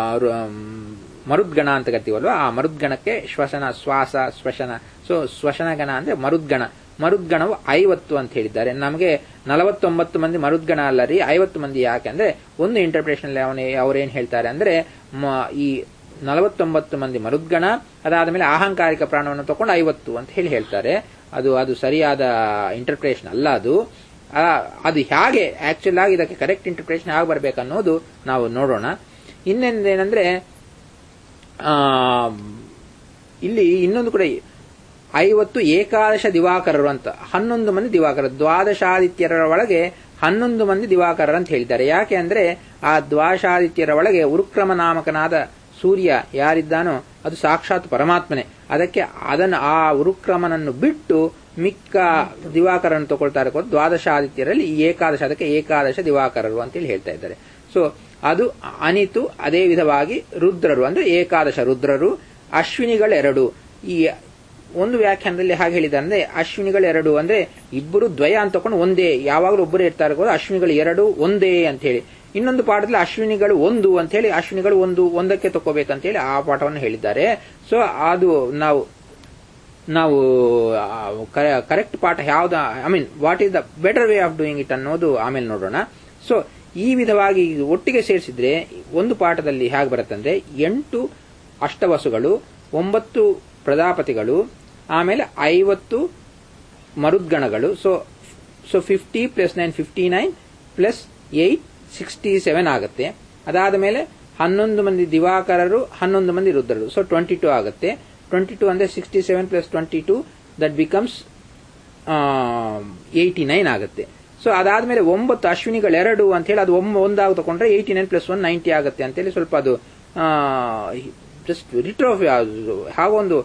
ಮರುದ್ಗಣ ಅಂತ ಕರಿತೀವಲ್ವ, ಆ ಮರುದ್ಗಣಕ್ಕೆ ಶ್ವಸನ, ಶ್ವಾಸ, ಶ್ವಸನ. ಸೊ ಶ್ವಸನ ಗಣ ಅಂದ್ರೆ ಮರುದ್ಗಣ. ಮರುದ್ಗಣವು ಐವತ್ತು ಅಂತ ಹೇಳಿದ್ದಾರೆ. ನಮಗೆ ನಲವತ್ತೊಂಬತ್ತು ಮಂದಿ ಮರುದ್ಗಣ ಅಲ್ಲ ರೀ, ಐವತ್ತು ಮಂದಿ. ಯಾಕೆ ಅಂದ್ರೆ ಒಂದು ಇಂಟರ್ಪ್ರಿಟೇಷನ್ ಅವನೇ ಅವ್ರೇನ್ ಹೇಳ್ತಾರೆ ಅಂದ್ರೆ ಈ ನಲವತ್ತೊಂಬತ್ತು ಮಂದಿ ಮರುದ್ಗಣ, ಅದಾದ ಮೇಲೆ ಆಹಂಕಾರಿಕ ಪ್ರಾಣವನ್ನು ತಗೊಂಡು ಐವತ್ತು ಅಂತ ಹೇಳಿ ಹೇಳ್ತಾರೆ. ಅದು ಅದು ಸರಿಯಾದ ಇಂಟರ್ಪ್ರಿಟೇಷನ್ ಅಲ್ಲ. ಅದು ಅದು ಹೇಗೆ ಆಕ್ಚುಲ್ ಆಗಿ ಇದಕ್ಕೆ ಕರೆಕ್ಟ್ ಇಂಟರ್ಪ್ರಿಟೇಷನ್ ಹೇಗೆ ಬರಬೇಕನ್ನೋದು ನಾವು ನೋಡೋಣ. ಇನ್ನೊಂದೇನೆಂದ್ರೆ ಆ ಇಲ್ಲಿ ಇನ್ನೊಂದು ಕೂಡ ಐವತ್ತು ಏಕಾದಶ ದಿವಾಕರರು ಅಂತ, ಹನ್ನೊಂದು ಮಂದಿ ದಿವಾಕರರು. ದ್ವಾದಶಾದಿತ್ಯರ ಒಳಗೆ ಹನ್ನೊಂದು ಮಂದಿ ದಿವಾಕರರು ಅಂತ ಹೇಳಿದ್ದಾರೆ. ಯಾಕೆ ಅಂದ್ರೆ ಆ ದ್ವಾದಶಾದಿತ್ಯರ ಒಳಗೆ ಉರುಕ್ರಮ ನಾಮಕನಾದ ಸೂರ್ಯ ಯಾರಿದ್ದಾನೋ ಅದು ಸಾಕ್ಷಾತ್ ಪರಮಾತ್ಮನೇ. ಅದಕ್ಕೆ ಅದನ್ನು ಆ ಉರುಕ್ರಮನನ್ನು ಬಿಟ್ಟು ಮಿಕ್ಕ ದಿವಾಕರನ್ನು ತಗೊಳ್ತಾರೆ. ದ್ವಾದಶಾದಿತ್ಯರಲ್ಲಿ ಈ ಏಕಾದಶ, ಅದಕ್ಕೆ ಏಕಾದಶ ದಿವಾಕರರು ಅಂತೇಳಿ ಹೇಳ್ತಾ ಇದ್ದಾರೆ. ಸೊ ಅದು ಅನಿತು. ಅದೇ ವಿಧವಾಗಿ ರುದ್ರರು ಅಂದ್ರೆ ಏಕಾದಶ ರುದ್ರರು. ಅಶ್ವಿನಿಗಳೆರಡು. ಈ ಒಂದು ವ್ಯಾಖ್ಯಾನದಲ್ಲಿ ಹಾಗೆ ಹೇಳಿದ್ದಾರೆ ಅಂದ್ರೆ ಅಶ್ವಿನಿಗಳೆರಡು ಅಂದ್ರೆ ಇಬ್ಬರು ದ್ವಯ ಅಂತ ತಕೊಂಡು ಒಂದೇ, ಯಾವಾಗಲೂ ಒಬ್ಬರೇ ಇರ್ತಾರೆ. ಅಶ್ವಿನಿಗಳು ಎರಡು ಒಂದೇ ಅಂತ ಹೇಳಿ. ಇನ್ನೊಂದು ಪಾಠದಲ್ಲಿ ಅಶ್ವಿನಿಗಳು ಒಂದು ಅಂತ ಹೇಳಿ ಅಶ್ವಿನಿಗಳು ಒಂದು ಒಂದಕ್ಕೆ ತಗೋಬೇಕಂತ ಹೇಳಿ ಆ ಪಾಠವನ್ನು ಹೇಳಿದ್ದಾರೆ. ಸೊ ಅದು ನಾವು ನಾವು ಕರೆಕ್ಟ್ ಪಾಠ ಯಾವ್ದ, I mean what is the better way of doing it ಅನ್ನೋದು ಆಮೇಲೆ ನೋಡೋಣ. ಸೊ ಈ ವಿಧವಾಗಿ ಒಟ್ಟಿಗೆ ಸೇರಿಸಿದ್ರೆ ಒಂದು ಪಾಠದಲ್ಲಿ ಹೇಗೆ ಬರುತ್ತಂದ್ರೆ ಎಂಟು ಅಷ್ಟವಸುಗಳು, ಒಂಬತ್ತು ಪ್ರಜಾಪತಿಗಳು, ಆಮೇಲೆ ಐವತ್ತು ಮರುದ್ಗಣಗಳು. So so fifty plus nine fifty nine plus eight sixty seven ಆಗುತ್ತೆ. ಅದಾದ ಮೇಲೆ ಹನ್ನೊಂದು ಮಂದಿ ದಿವಾಕರರು, ಹನ್ನೊಂದು ಮಂದಿ ರುದ್ರರು. ಸೊ ಟ್ವೆಂಟಿ ಟೂ ಆಗುತ್ತೆ. ಟ್ವೆಂಟಿ ಟೂ ಅಂದ್ರೆ sixty seven plus twenty two that becomes eighty nine ಆಗುತ್ತೆ. ಸೊ ಅದಾದ್ಮೇಲೆ ಒಂಬತ್ತು ಅಶ್ವಿನಿಗಳೆರಡು ಅಂತ ಹೇಳಿ ಅದು ಒಂದಾಗ ತಗೊಂಡ್ರೆ eighty nine plus one ninety ಆಗುತ್ತೆ ಅಂತೇಳಿ ಸ್ವಲ್ಪ ಅದು ಜಸ್ಟ್ ರಿಟ್ರೋ ಹಾಗೊಂದು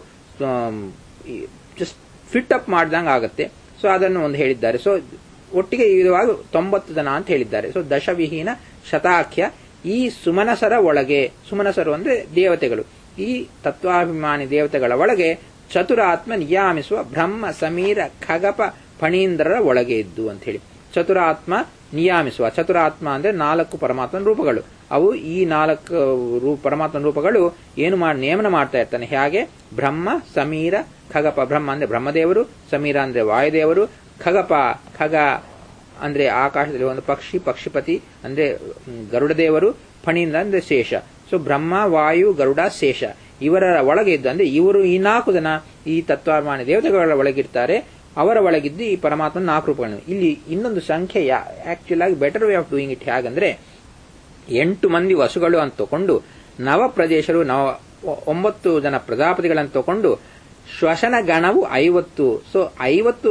ಜಸ್ಟ್ ಫಿಟ್ ಅಪ್ ಮಾಡ್ದಂಗೆ ಆಗುತ್ತೆ. ಸೊ ಅದನ್ನು ಒಂದು ಹೇಳಿದ್ದಾರೆ. ಸೊ ಒಟ್ಟಿಗೆ ಇರುವಾಗ ತೊಂಬತ್ತು ಜನ ಅಂತ ಹೇಳಿದ್ದಾರೆ. ಸೊ ದಶವಿಹೀನ ಶತಾಖ್ಯ. ಈ ಸುಮನಸರ ಒಳಗೆ, ಸುಮನಸರು ಅಂದ್ರೆ ದೇವತೆಗಳು, ಈ ತತ್ವಾಭಿಮಾನಿ ದೇವತೆಗಳ ಒಳಗೆ ಚತುರಾತ್ಮ ನಿಯಾಮಿಸುವ ಬ್ರಹ್ಮ ಸಮೀರ ಖಗಪ ಫಣೀಂದ್ರರ ಒಳಗೆ ಇದ್ದು ಅಂತ ಹೇಳಿ. ಚತುರಾತ್ಮ ನಿಯಾಮಿಸುವ, ಚತುರಾತ್ಮ ಅಂದ್ರೆ ನಾಲ್ಕು ಪರಮಾತ್ಮನ ರೂಪಗಳು. ಅವು ಈ ನಾಲ್ಕು ರೂಪ ಪರಮಾತ್ಮನ ರೂಪಗಳು ಏನು ಮಾಡಿ ನೇಮನ ಮಾಡ್ತಾ ಇರ್ತಾನೆ. ಹೇಗೆ ಬ್ರಹ್ಮ ಸಮೀರ ಖಗಪ. ಬ್ರಹ್ಮ ಅಂದ್ರೆ ಬ್ರಹ್ಮದೇವರು, ಸಮೀರ ಅಂದ್ರೆ ವಾಯುದೇವರು, ಖಗಪ ಖಗ ಅಂದ್ರೆ ಆಕಾಶದಲ್ಲಿ ಒಂದು ಪಕ್ಷಿ, ಪಕ್ಷಿಪತಿ ಅಂದ್ರೆ ಗರುಡದೇವರು, ಫಣೀಂದ್ರ ಅಂದ್ರೆ ಶೇಷ. ಸೊ ಬ್ರಹ್ಮ, ವಾಯು, ಗರುಡ, ಶೇಷ ಇವರ ಒಳಗೆ ಇದ್ದು ಅಂದ್ರೆ ಇವರು ಈ ನಾಲ್ಕು ಜನ ಈ ತತ್ವಾಭಿಮಾನಿ ದೇವತೆಗಳ ಒಳಗಿರ್ತಾರೆ. ಅವರ ಒಳಗಿದ್ದು ಈ ಪರಮಾತ್ಮನ ನಾಲ್ಕು ರೂಪಗಳನ್ನು. ಇಲ್ಲಿ ಇನ್ನೊಂದು ಸಂಖ್ಯೆ ಆಕ್ಚುಲ್ ಆಗಿ better way of doing it ಹೇಗಂದ್ರೆ ಎಂಟು ಮಂದಿ ವಸುಗಳು ಅಂತ ತಗೊಂಡು ನವ ಪ್ರದೇಶರು ನವ ಒಂಬತ್ತು ಜನ ಪ್ರಜಾಪತಿಗಳನ್ನು ತಗೊಂಡು ಶ್ವಸನ ಗಣವು ಐವತ್ತು. ಸೊ ಐವತ್ತು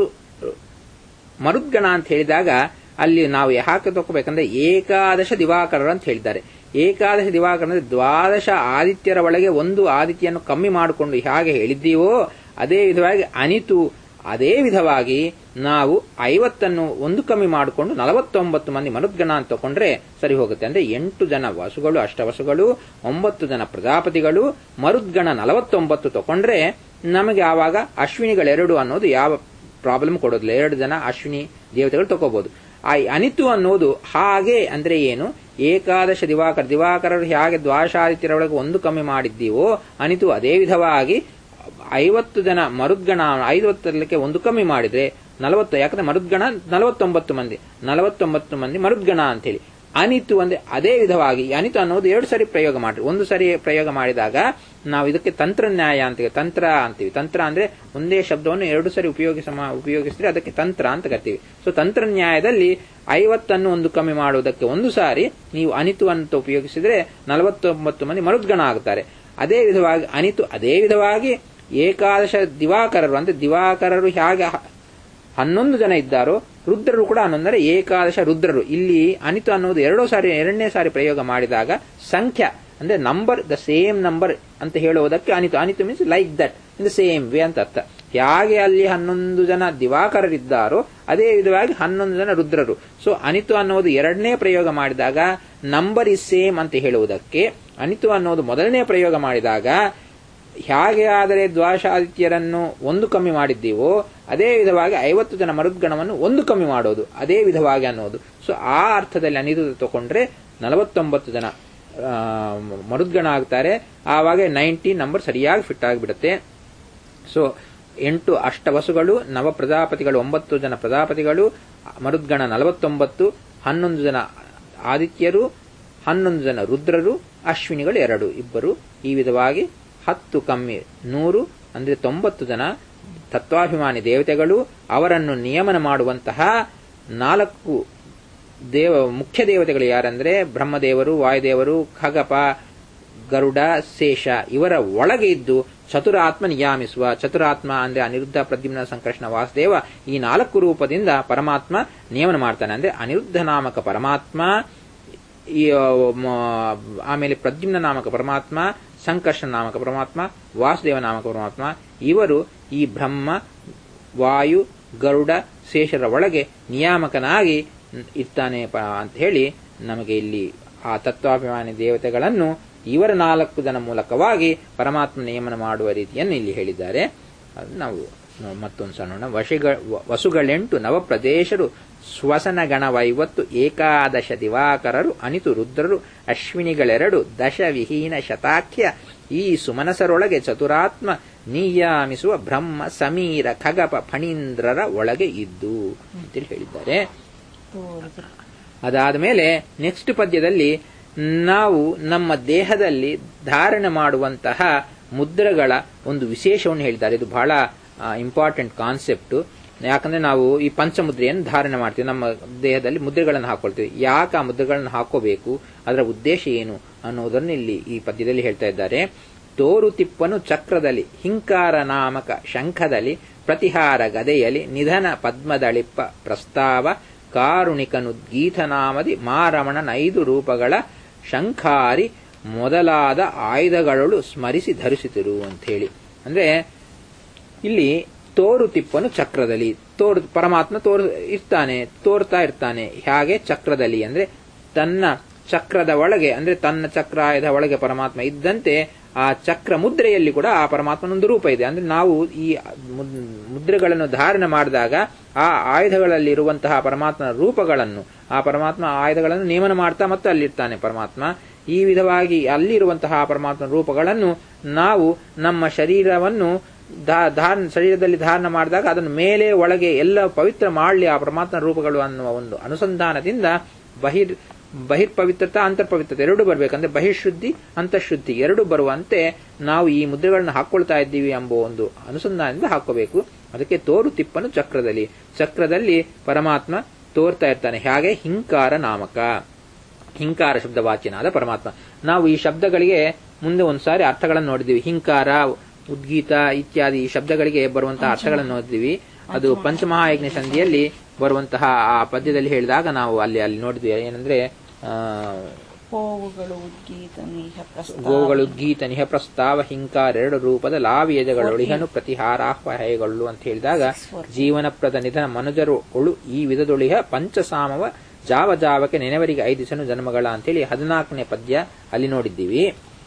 ಮರುದ್ಗಣ ಅಂತ ಹೇಳಿದಾಗ ಅಲ್ಲಿ ನಾವು ಯಾಕೆ ತಗೋಬೇಕಂದ್ರೆ ಏಕಾದಶ ದಿವಾಕರರು ಅಂತ ಹೇಳಿದ್ದಾರೆ. ಏಕಾದಶ ದಿವಾಕರ ಅಂದ್ರೆ ದ್ವಾದಶ ಆದಿತ್ಯರ ಒಳಗೆ ಒಂದು ಆದಿತ್ಯನ್ನು ಕಮ್ಮಿ ಮಾಡಿಕೊಂಡು ಹೇಗೆ ಹೇಳಿದ್ದೀವೋ ಅದೇ ವಿಧವಾಗಿ ಅನಿತು. ಅದೇ ವಿಧವಾಗಿ ನಾವು ಐವತ್ತನ್ನು ಒಂದು ಕಮ್ಮಿ ಮಾಡಿಕೊಂಡು ನಲವತ್ತೊಂಬತ್ತು ಮಂದಿ ಮರುದ್ಗಣ ಅಂತ ತಗೊಂಡ್ರೆ ಸರಿ ಹೋಗುತ್ತೆ. ಅಂದ್ರೆ ಎಂಟು ಜನ ವಸುಗಳು, ಅಷ್ಟವಸುಗಳು, ಒಂಬತ್ತು ಜನ ಪ್ರಜಾಪತಿಗಳು, ಮರುದ್ಗಣ ನಲವತ್ತೊಂಬತ್ತು ತಗೊಂಡ್ರೆ ನಮಗೆ ಆವಾಗ ಅಶ್ವಿನಿಗಳೆರಡು ಅನ್ನೋದು ಯಾವ ಪ್ರಾಬ್ಲಮ್ ಕೊಡೋದಿಲ್ಲ. ಎರಡು ಜನ ಅಶ್ವಿನಿ ದೇವತೆಗಳು ತಗೋಬಹುದು. ಆ ಅನಿತು ಅನ್ನೋದು ಹಾಗೆ ಅಂದ್ರೆ ಏನು, ಏಕಾದಶ ದಿವಾಕರ ದಿವಾಕರರು ಹೇಗೆ ದ್ವಾದಶಾದಿತ್ಯರ ಒಳಗೆ ಒಂದು ಕಮ್ಮಿ ಮಾಡಿದ್ದೀವೋ ಅನಿತು ಅದೇ ವಿಧವಾಗಿ ಐವತ್ತು ಜನ ಮರುದ್ಗಣ ಐವತ್ತಕ್ಕೆ ಒಂದು ಕಮ್ಮಿ ಮಾಡಿದ್ರೆ ನಲವತ್ತು, ಯಾಕಂದ್ರೆ ಮರುದ್ಗಣ ನಲವತ್ತೊಂಬತ್ತು ಮಂದಿ ನಲವತ್ತೊಂಬತ್ತು ಮಂದಿ ಮರುದ್ಗಣ ಅಂತೇಳಿ. ಅನಿತು ಅಂದ್ರೆ ಅದೇ ವಿಧವಾಗಿ ಅನಿತು ಅನ್ನೋದು ಎರಡು ಸರಿ ಪ್ರಯೋಗ ಮಾಡ್ರಿ. ಒಂದು ಸರಿ ಪ್ರಯೋಗ ಮಾಡಿದಾಗ ನಾವು ಇದಕ್ಕೆ ತಂತ್ರನ್ಯಾಯ ಅಂತೀವಿ, ತಂತ್ರ ಅಂತೀವಿ. ತಂತ್ರ ಅಂದ್ರೆ ಒಂದೇ ಶಬ್ದವನ್ನು ಎರಡು ಸರಿ ಉಪಯೋಗಿಸ ಉಪಯೋಗಿಸಿದ್ರೆ ಅದಕ್ಕೆ ತಂತ್ರ ಅಂತ ಕರಿತೀವಿ. ಸೊ ತಂತ್ರನ್ಯಾಯದಲ್ಲಿ ಐವತ್ತನ್ನು ಒಂದು ಕಮ್ಮಿ ಮಾಡುವುದಕ್ಕೆ ಒಂದು ಸಾರಿ ನೀವು ಅನಿತು ಅಂತ ಉಪಯೋಗಿಸಿದ್ರೆ ನಲವತ್ತೊಂಬತ್ತು ಮಂದಿ ಮರುದ್ಗಣ ಆಗುತ್ತಾರೆ. ಅದೇ ವಿಧವಾಗಿ ಅನಿತು ಅದೇ ವಿಧವಾಗಿ ಏಕಾದಶ ದಿವಾಕರರು ಅಂದ್ರೆ ದಿವಾಕರರು ಹೇಗೆ ಹನ್ನೊಂದು ಜನ ಇದ್ದಾರೋ ರುದ್ರರು ಕೂಡ ಹನ್ನೊಂದರೆ ಏಕಾದಶ ರುದ್ರರು. ಇಲ್ಲಿ ಅನಿತು ಅನ್ನೋದು ಎರಡೋ ಸಾರಿ ಎರಡನೇ ಸಾರಿ ಪ್ರಯೋಗ ಮಾಡಿದಾಗ ಸಂಖ್ಯಾ ಅಂದ್ರೆ ನಂಬರ್ ದ ಸೇಮ್ ನಂಬರ್ ಅಂತ ಹೇಳುವುದಕ್ಕೆ ಅನಿತು. ಅನಿತು means like that in the same way ಅಂತ ಅರ್ಥ. ಹೇಗೆ ಅಲ್ಲಿ ಹನ್ನೊಂದು ಜನ ದಿವಾಕರರಿದ್ದಾರೋ ಅದೇ ವಿಧವಾಗಿ ಹನ್ನೊಂದು ಜನ ರುದ್ರರು. ಸೊ ಅನಿತು ಅನ್ನೋದು ಎರಡನೇ ಪ್ರಯೋಗ ಮಾಡಿದಾಗ ನಂಬರ್ ಇಸ್ ಸೇಮ್ ಅಂತ ಹೇಳುವುದಕ್ಕೆ, ಅನಿತು ಅನ್ನೋದು ಮೊದಲನೇ ಪ್ರಯೋಗ ಮಾಡಿದಾಗ ಹೇಗೆ ಆದರೆ ದ್ವಾದಶಾದಿತ್ಯರನ್ನು ಒಂದು ಕಮ್ಮಿ ಮಾಡಿದ್ದೀವೋ ಅದೇ ವಿಧವಾಗಿ ಐವತ್ತು ಜನ ಮರುದ್ಗಣವನ್ನು ಒಂದು ಕಮ್ಮಿ ಮಾಡೋದು ಅದೇ ವಿಧವಾಗಿ ಅನ್ನೋದು. ಸೊ ಆ ಅರ್ಥದಲ್ಲಿ ಅನಿತು ತಗೊಂಡ್ರೆ ನಲವತ್ತೊಂಬತ್ತು ಜನ ಮರುದ್ಗಣ ಆಗ್ತಾರೆ. ಆವಾಗ ನೈಂಟಿ ನಂಬರ್ ಸರಿಯಾಗಿ ಫಿಟ್ ಆಗಿಬಿಡುತ್ತೆ. ಸೊ ಎಂಟು ಅಷ್ಟವಸುಗಳು, ನವ ಪ್ರಜಾಪತಿಗಳು, ಒಂಬತ್ತು ಜನ ಪ್ರಜಾಪತಿಗಳು, ಮರುದ್ಗಣ ನಲವತ್ತೊಂಬತ್ತು, ಹನ್ನೊಂದು ಜನ ಆದಿತ್ಯರು, ಹನ್ನೊಂದು ಜನ ರುದ್ರರು, ಅಶ್ವಿನಿಗಳು ಎರಡು ಇಬ್ಬರು. ಈ ವಿಧವಾಗಿ ಹತ್ತು ಕಮ್ಮಿ ನೂರು ಅಂದ್ರೆ ತೊಂಬತ್ತು ಜನ ತತ್ವಾಭಿಮಾನಿ ದೇವತೆಗಳು. ಅವರನ್ನು ನಿಯಮನ ಮಾಡುವಂತಹ ನಾಲ್ಕು ದೇವ ಮುಖ್ಯ ದೇವತೆಗಳು ಯಾರಂದ್ರೆ ಬ್ರಹ್ಮದೇವರು, ವಾಯುದೇವರು, ಖಗಪ, ಗರುಡ, ಶೇಷ ಇವರ ಒಳಗೆ ಇದ್ದು ಚತುರಾತ್ಮ ನಿಯಾಮಿಸುವ. ಚತುರಾತ್ಮ ಅಂದ್ರೆ ಅನಿರುದ್ಧ, ಪ್ರದ್ಯುಮ್ನ, ಸಂಕರ್ಷಣ, ವಾಸುದೇವ ಈ ನಾಲ್ಕು ರೂಪದಿಂದ ಪರಮಾತ್ಮ ನಿಯಮನ ಮಾಡ್ತಾನೆ. ಅಂದ್ರೆ ಅನಿರುದ್ಧ ನಾಮಕ ಪರಮಾತ್ಮ, ಆಮೇಲೆ ಪ್ರದ್ಯುಮ್ನ ನಾಮಕ ಪರಮಾತ್ಮ, ಸಂಕರ್ಷಣ ನಾಮಕ ಪರಮಾತ್ಮ, ವಾಸುದೇವ ನಾಮಕ ಪರಮಾತ್ಮ ಇವರು ಈ ಬ್ರಹ್ಮ, ವಾಯು, ಗರುಡ, ಶೇಷರ ಒಳಗೆ ನಿಯಾಮಕನಾಗಿ ಇರ್ತಾನೆ ಅಂತ ಹೇಳಿ ನಮಗೆ ಇಲ್ಲಿ ಆ ತತ್ವಾಭಿಮಾನಿ ದೇವತೆಗಳನ್ನು ಇವರ ನಾಲ್ಕು ಜನ ಮೂಲಕವಾಗಿ ಪರಮಾತ್ಮ ನಿಯಮನ ಮಾಡುವ ರೀತಿಯನ್ನು ಇಲ್ಲಿ ಹೇಳಿದ್ದಾರೆ. ನಾವು ಮತ್ತೊಂದು ಸಣ್ಣ ವಶಿಗ ವಸುಗಳೆಂಟು ನವಪ್ರದೇಶರು ಶ್ವಸನ ಗಣವೈವತ್ತು ಏಕಾದಶ ದಿವಾಕರರು ಅನಿತು ರುದ್ರರು ಅಶ್ವಿನಿಗಳೆರಡು ದಶ ವಿಹೀನ ಶತಾಖ್ಯ ಈ ಸುಮನಸರೊಳಗೆ ಚತುರಾತ್ಮ ನಿಯಾಮಿಸುವ ಬ್ರಹ್ಮ ಸಮೀರ ಖಗಪ ಫಣೀಂದ್ರರ ಒಳಗೆ ಇದ್ದು ಅಂತೇಳಿ ಹೇಳಿದ್ದಾರೆ. ಅದಾದ ಮೇಲೆ ನೆಕ್ಸ್ಟ್ ಪದ್ಯದಲ್ಲಿ ನಾವು ನಮ್ಮ ದೇಹದಲ್ಲಿ ಧಾರಣೆ ಮಾಡುವಂತಹ ಮುದ್ರೆಗಳ ಒಂದು ವಿಶೇಷವನ್ನು ಹೇಳಿದ್ದಾರೆ. ಇದು ಬಹಳ ಇಂಪಾರ್ಟೆಂಟ್ ಕಾನ್ಸೆಪ್ಟ್. ಯಾಕಂದ್ರೆ ನಾವು ಈ ಪಂಚಮುದ್ರೆಯನ್ನು ಧಾರಣೆ ಮಾಡ್ತೀವಿ, ನಮ್ಮ ದೇಹದಲ್ಲಿ ಮುದ್ರೆಗಳನ್ನು ಹಾಕೊಳ್ತೀವಿ. ಯಾಕೆ ಆ ಮುದ್ರೆಗಳನ್ನು ಹಾಕೋಬೇಕು, ಅದರ ಉದ್ದೇಶ ಏನು ಅನ್ನೋದನ್ನು ಇಲ್ಲಿ ಈ ಪದ್ಯದಲ್ಲಿ ಹೇಳ್ತಾ ಇದ್ದಾರೆ. ತೋರು ತಿಪ್ಪನು ಚಕ್ರದಲ್ಲಿ, ಹಿಂಕಾರ ನಾಮಕ ಶಂಖದಲ್ಲಿ, ಪ್ರತಿಹಾರ ಗದೆಯಲ್ಲಿ, ನಿಧನ ಪದ್ಮದಳಿಪ್ಪ ಪ್ರಸ್ತಾವ, ಕಾರುಣಿಕನುದ್ಗೀತನಾಮದಿ ಮಾರಮಣನೈದು ರೂಪಗಳ ಶಂಖಾರಿ ಮೊದಲಾದ ಆಯುಧಗಳು ಸ್ಮರಿಸಿ ಧರಿಸಿದರು ಅಂತ ಹೇಳಿ. ಅಂದ್ರೆ ಇಲ್ಲಿ ತೋರು ತಿಪ್ಪನು ಚಕ್ರದಲ್ಲಿ, ತೋರ್ ಪರಮಾತ್ಮ ತೋರ್ ಇರ್ತಾನೆ, ತೋರ್ತಾ ಇರ್ತಾನೆ. ಹಾಗೆ ಚಕ್ರದಲ್ಲಿ ಅಂದ್ರೆ ತನ್ನ ಚಕ್ರದ ಒಳಗೆ, ಅಂದ್ರೆ ತನ್ನ ಚಕ್ರಾಯುಧ ಒಳಗೆ ಪರಮಾತ್ಮ ಇದ್ದಂತೆ ಆ ಚಕ್ರ ಮುದ್ರೆಯಲ್ಲಿ ಕೂಡ ಆ ಪರಮಾತ್ಮನೊಂದು ರೂಪ ಇದೆ. ಅಂದ್ರೆ ನಾವು ಈ ಮುದ್ರೆಗಳನ್ನು ಧಾರಣೆ ಮಾಡಿದಾಗ ಆ ಆಯುಧಗಳಲ್ಲಿರುವಂತಹ ಪರಮಾತ್ಮನ ರೂಪಗಳನ್ನು, ಆ ಪರಮಾತ್ಮ ಆಯುಧಗಳನ್ನು ನೇಮನ ಮಾಡ್ತಾ ಮತ್ತೆ ಅಲ್ಲಿರ್ತಾನೆ ಪರಮಾತ್ಮ. ಈ ವಿಧವಾಗಿ ಅಲ್ಲಿರುವಂತಹ ಪರಮಾತ್ಮನ ರೂಪಗಳನ್ನು ನಾವು ನಮ್ಮ ಶರೀರವನ್ನು ಧಾರ ಶರೀರದಲ್ಲಿ ಧಾರಣ ಮಾಡಿದಾಗ ಅದನ್ನು ಮೇಲೆ ಒಳಗೆ ಎಲ್ಲ ಪವಿತ್ರ ಮಾಡಲಿ ಆ ಪರಮಾತ್ಮನ ರೂಪಗಳು ಅನ್ನುವ ಒಂದು ಅನುಸಂಧಾನದಿಂದ ಬಹಿರ್ ಬಹಿರ್ ಪವಿತ್ರತೆ ಅಂತರ್ ಪವಿತ್ರತೆ ಎರಡು ಬರಬೇಕಂದ್ರೆ ಬಹಿರ್ಶುದ್ಧಿ ಅಂತಃಶುದ್ಧಿ ಎರಡು ಬರುವಂತೆ ನಾವು ಈ ಮುದ್ರೆಗಳನ್ನು ಹಾಕೊಳ್ತಾ ಇದ್ದೀವಿ ಎಂಬ ಒಂದು ಅನುಸಂಧಾನದಿಂದ ಹಾಕೋಬೇಕು. ಅದಕ್ಕೆ ತೋರು ತಿಪ್ಪನು ಚಕ್ರದಲ್ಲಿ, ಚಕ್ರದಲ್ಲಿ ಪರಮಾತ್ಮ ತೋರ್ತಾ ಇರ್ತಾನೆ. ಹಾಗೆ ಹಿಂಕಾರ ನಾಮಕ, ಹಿಂಕಾರ ಶಬ್ದವಾಚ್ಯನಾದ ಪರಮಾತ್ಮ. ನಾವು ಈ ಶಬ್ದಗಳಿಗೆ ಮುಂದೆ ಒಂದ್ಸಾರಿ ಅರ್ಥಗಳನ್ನು ನೋಡಿದ್ದೀವಿ. ಹಿಂಕಾರ, ಉದ್ಗೀತ ಇತ್ಯಾದಿ ಈ ಶಬ್ದಗಳಿಗೆ ಬರುವಂತಹ ಅರ್ಥಗಳನ್ನು ನೋಡಿದ್ವಿ. ಅದು ಪಂಚಮಹಾಯಜ್ಞ ಸಂಧಿಯಲ್ಲಿ ಬರುವಂತಹ ಆ ಪದ್ಯದಲ್ಲಿ ಹೇಳಿದಾಗ ನಾವು ಅಲ್ಲಿ ಅಲ್ಲಿ ನೋಡಿದ್ವಿ. ಏನಂದ್ರೆ ಗೋವುಗಳು ಉದ್ಗೀತ ನಿಹ ಪ್ರಸ್ತಾವ, ಗೋವುಗಳು ಉದ್ಗೀತ ನಿಹ ಪ್ರಸ್ತಾವ ಹಿಂಕಾರ ಎರಡು ರೂಪದ ಲಾವಿಯಜಗಳೊಳಿಹನು ಪ್ರತಿಹಾರಾಹ್ವಹೆಗಳು ಅಂತ ಹೇಳಿದಾಗ ಜೀವನಪ್ರದ ನಿಧನ ಮನುಜರು ಒಳು ಈ ವಿಧದೊಳಿಹ ಪಂಚಸಾಮವ ಜಾವ ಜಾವಕ್ಕೆ ನೆನೆವರಿಗೆ ಐದಿಸನು ಜನ್ಮಗಳ ಅಂತೇಳಿ ಹದಿನಾಲ್ಕನೇ ಪದ್ಯ ಅಲ್ಲಿ ನೋಡಿದ್ದೀವಿ.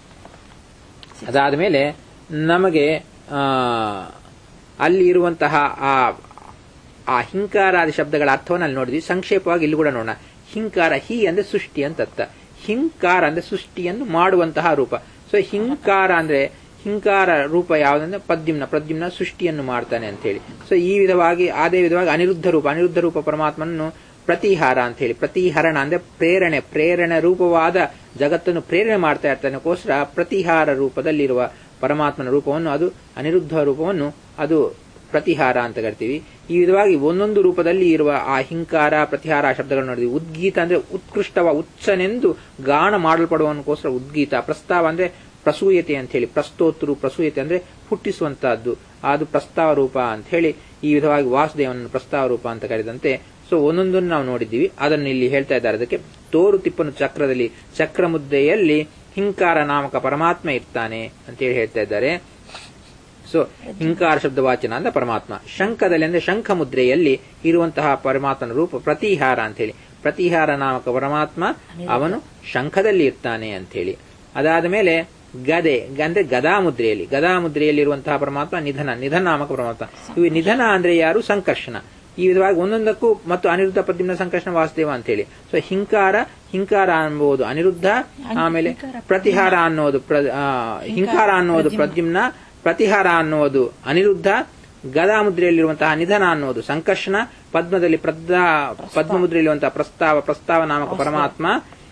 ಅದಾದ ಮೇಲೆ ನಮಗೆ ಆ ಅಲ್ಲಿ ಇರುವಂತಹ ಆ ಆ ಹಿಂಕಾರಾದಿ ಶಬ್ದಗಳ ಅರ್ಥವನ್ನು ಅಲ್ಲಿ ನೋಡಿದ್ವಿ. ಸಂಕ್ಷೇಪವಾಗಿ ಇಲ್ಲಿ ಕೂಡ ನೋಡೋಣ. ಹಿಂಕಾರ, ಹಿ ಅಂದ್ರೆ ಸೃಷ್ಟಿ ಅಂತ ಅರ್ಥ. ಹಿಂಕಾರ ಅಂದ್ರೆ ಸೃಷ್ಟಿಯನ್ನು ಮಾಡುವಂತಹ ರೂಪ. ಸೊ ಹಿಂಕಾರ ಅಂದ್ರೆ ಹಿಂಕಾರ ರೂಪ ಯಾವುದಂದ್ರೆ ಪದ್ಯುಮ್ನ, ಪ್ರದ್ಯುಮ್ನ ಸೃಷ್ಟಿಯನ್ನು ಮಾಡ್ತಾನೆ ಅಂತ ಹೇಳಿ. ಸೊ ಈ ವಿಧವಾಗಿ ಅದೇ ವಿಧವಾಗಿ ಅನಿರುದ್ಧ ರೂಪ, ಅನಿರುದ್ಧ ರೂಪ ಪರಮಾತ್ಮನನ್ನು ಪ್ರತಿಹಾರ ಅಂತ ಹೇಳಿ. ಪ್ರತಿಹರಣ ಅಂದ್ರೆ ಪ್ರೇರಣೆ, ಪ್ರೇರಣೆ ರೂಪವಾದ ಜಗತ್ತನ್ನು ಪ್ರೇರಣೆ ಮಾಡ್ತಾ ಇರ್ತಾನೆಗೋಸ್ಕರ ಪ್ರತಿಹಾರ ರೂಪದಲ್ಲಿರುವ ಪರಮಾತ್ಮನ ರೂಪವನ್ನು, ಅದು ಅನಿರುದ್ಧ ರೂಪವನ್ನು ಅದು ಪ್ರತಿಹಾರ ಅಂತ ಕರಿತೀವಿ. ಈ ವಿಧವಾಗಿ ಒಂದೊಂದು ರೂಪದಲ್ಲಿ ಇರುವ ಆ ಹಿಂಕಾರ ಪ್ರತಿಹಾರ ಶಬ್ದಗಳನ್ನು ನೋಡಿದ್ವಿ. ಉದ್ಗೀತ ಅಂದ್ರೆ ಉತ್ಕೃಷ್ಟವ ಉಚ್ಚನೆಂದು ಗಾನ ಮಾಡಲ್ಪಡುವನಕ್ಕೋಸ್ಕರ ಉದ್ಗೀತ. ಪ್ರಸ್ತಾವ ಅಂದ್ರೆ ಪ್ರಸೂಯತೆ ಅಂತ ಹೇಳಿ, ಪ್ರಸ್ತೋತ್ರು ಪ್ರಸೂಯತೆ ಅಂದ್ರೆ ಹುಟ್ಟಿಸುವಂತಹದ್ದು, ಅದು ಪ್ರಸ್ತಾವ ರೂಪ ಅಂತ ಹೇಳಿ. ಈ ವಿಧವಾಗಿ ವಾಸುದೇವನನ್ನು ಪ್ರಸ್ತಾವ ರೂಪ ಅಂತ ಕರೆದಂತೆ ಸೊ ಒಂದೊಂದನ್ನು ನಾವು ನೋಡಿದ್ದೀವಿ. ಅದನ್ನು ಇಲ್ಲಿ ಹೇಳ್ತಾ ಇದ್ದಾರೆ. ಅದಕ್ಕೆ ತೋರು ತಿಪ್ಪನು ಚಕ್ರದಲ್ಲಿ ಚಕ್ರ ಮುದ್ರೆಯಲ್ಲಿ ಹಿಂಕಾರ ನಾಮಕ ಪರಮಾತ್ಮ ಇರ್ತಾನೆ ಅಂತೇಳಿ ಹೇಳ್ತಾ ಇದ್ದಾರೆ. ಸೊ ಹಿಂಕಾರ ಶಬ್ದ ವಾಚನ ಅಂತ ಪರಮಾತ್ಮ. ಶಂಖದಲ್ಲಿ ಅಂದ್ರೆ ಶಂಖ ಮುದ್ರೆಯಲ್ಲಿ ಇರುವಂತಹ ಪರಮಾತ್ಮನ ರೂಪ ಪ್ರತಿಹಾರ ಅಂತ ಹೇಳಿ, ಪ್ರತಿಹಾರ ನಾಮಕ ಪರಮಾತ್ಮ ಅವನು ಶಂಖದಲ್ಲಿ ಇರ್ತಾನೆ ಅಂತ ಹೇಳಿ. ಅದಾದ ಮೇಲೆ ಗದೆ ಅಂದ್ರೆ ಗದಾ ಮುದ್ರೆಯಲ್ಲಿ, ಗದಾ ಮುದ್ರೆಯಲ್ಲಿರುವಂತಹ ಪರಮಾತ್ಮ ನಿಧನ, ನಿಧನ ನಾಮಕ ಪರಮಾತ್ಮ. ಇವು ನಿಧನ ಅಂದ್ರೆ ಯಾರು? ಸಂಕರ್ಷಣ. ಈ ವಿಧವಾಗಿ ಒಂದೊಂದಕ್ಕೂ ಮತ್ತು ಅನಿರುದ್ಧ ಪ್ರದ್ಯುಮ್ನ ಸಂಕರ್ಷಣ ವಾಸುದೇವ ಅಂತ ಹೇಳಿ. ಸೊ ಹಿಂಕಾರ, ಹಿಂಕಾರ ಅನ್ನಬಹುದು ಅನಿರುದ್ಧ, ಆಮೇಲೆ ಪ್ರತಿಹಾರ ಅನ್ನೋದು ಹಿಂಕಾರ ಅನ್ನೋದು ಪ್ರದ್ಯುಮ್ನ, ಪ್ರತಿಹಾರ ಅನ್ನುವುದು ಅನಿರುದ್ಧ, ಗದಾ ಮುದ್ರೆಯಲ್ಲಿರುವಂತಹ ನಿಧನ ಅನ್ನೋದು ಸಂಕರ್ಷಣ, ಪದ್ಮದಲ್ಲಿ ಪ್ರದ್ದ ಪದ್ಮ ಮುದ್ರೆಯಲ್ಲಿರುವಂತಹ ಪ್ರಸ್ತಾವ, ಪ್ರಸ್ತಾವ ನಾಮಕ ಪರಮಾತ್ಮ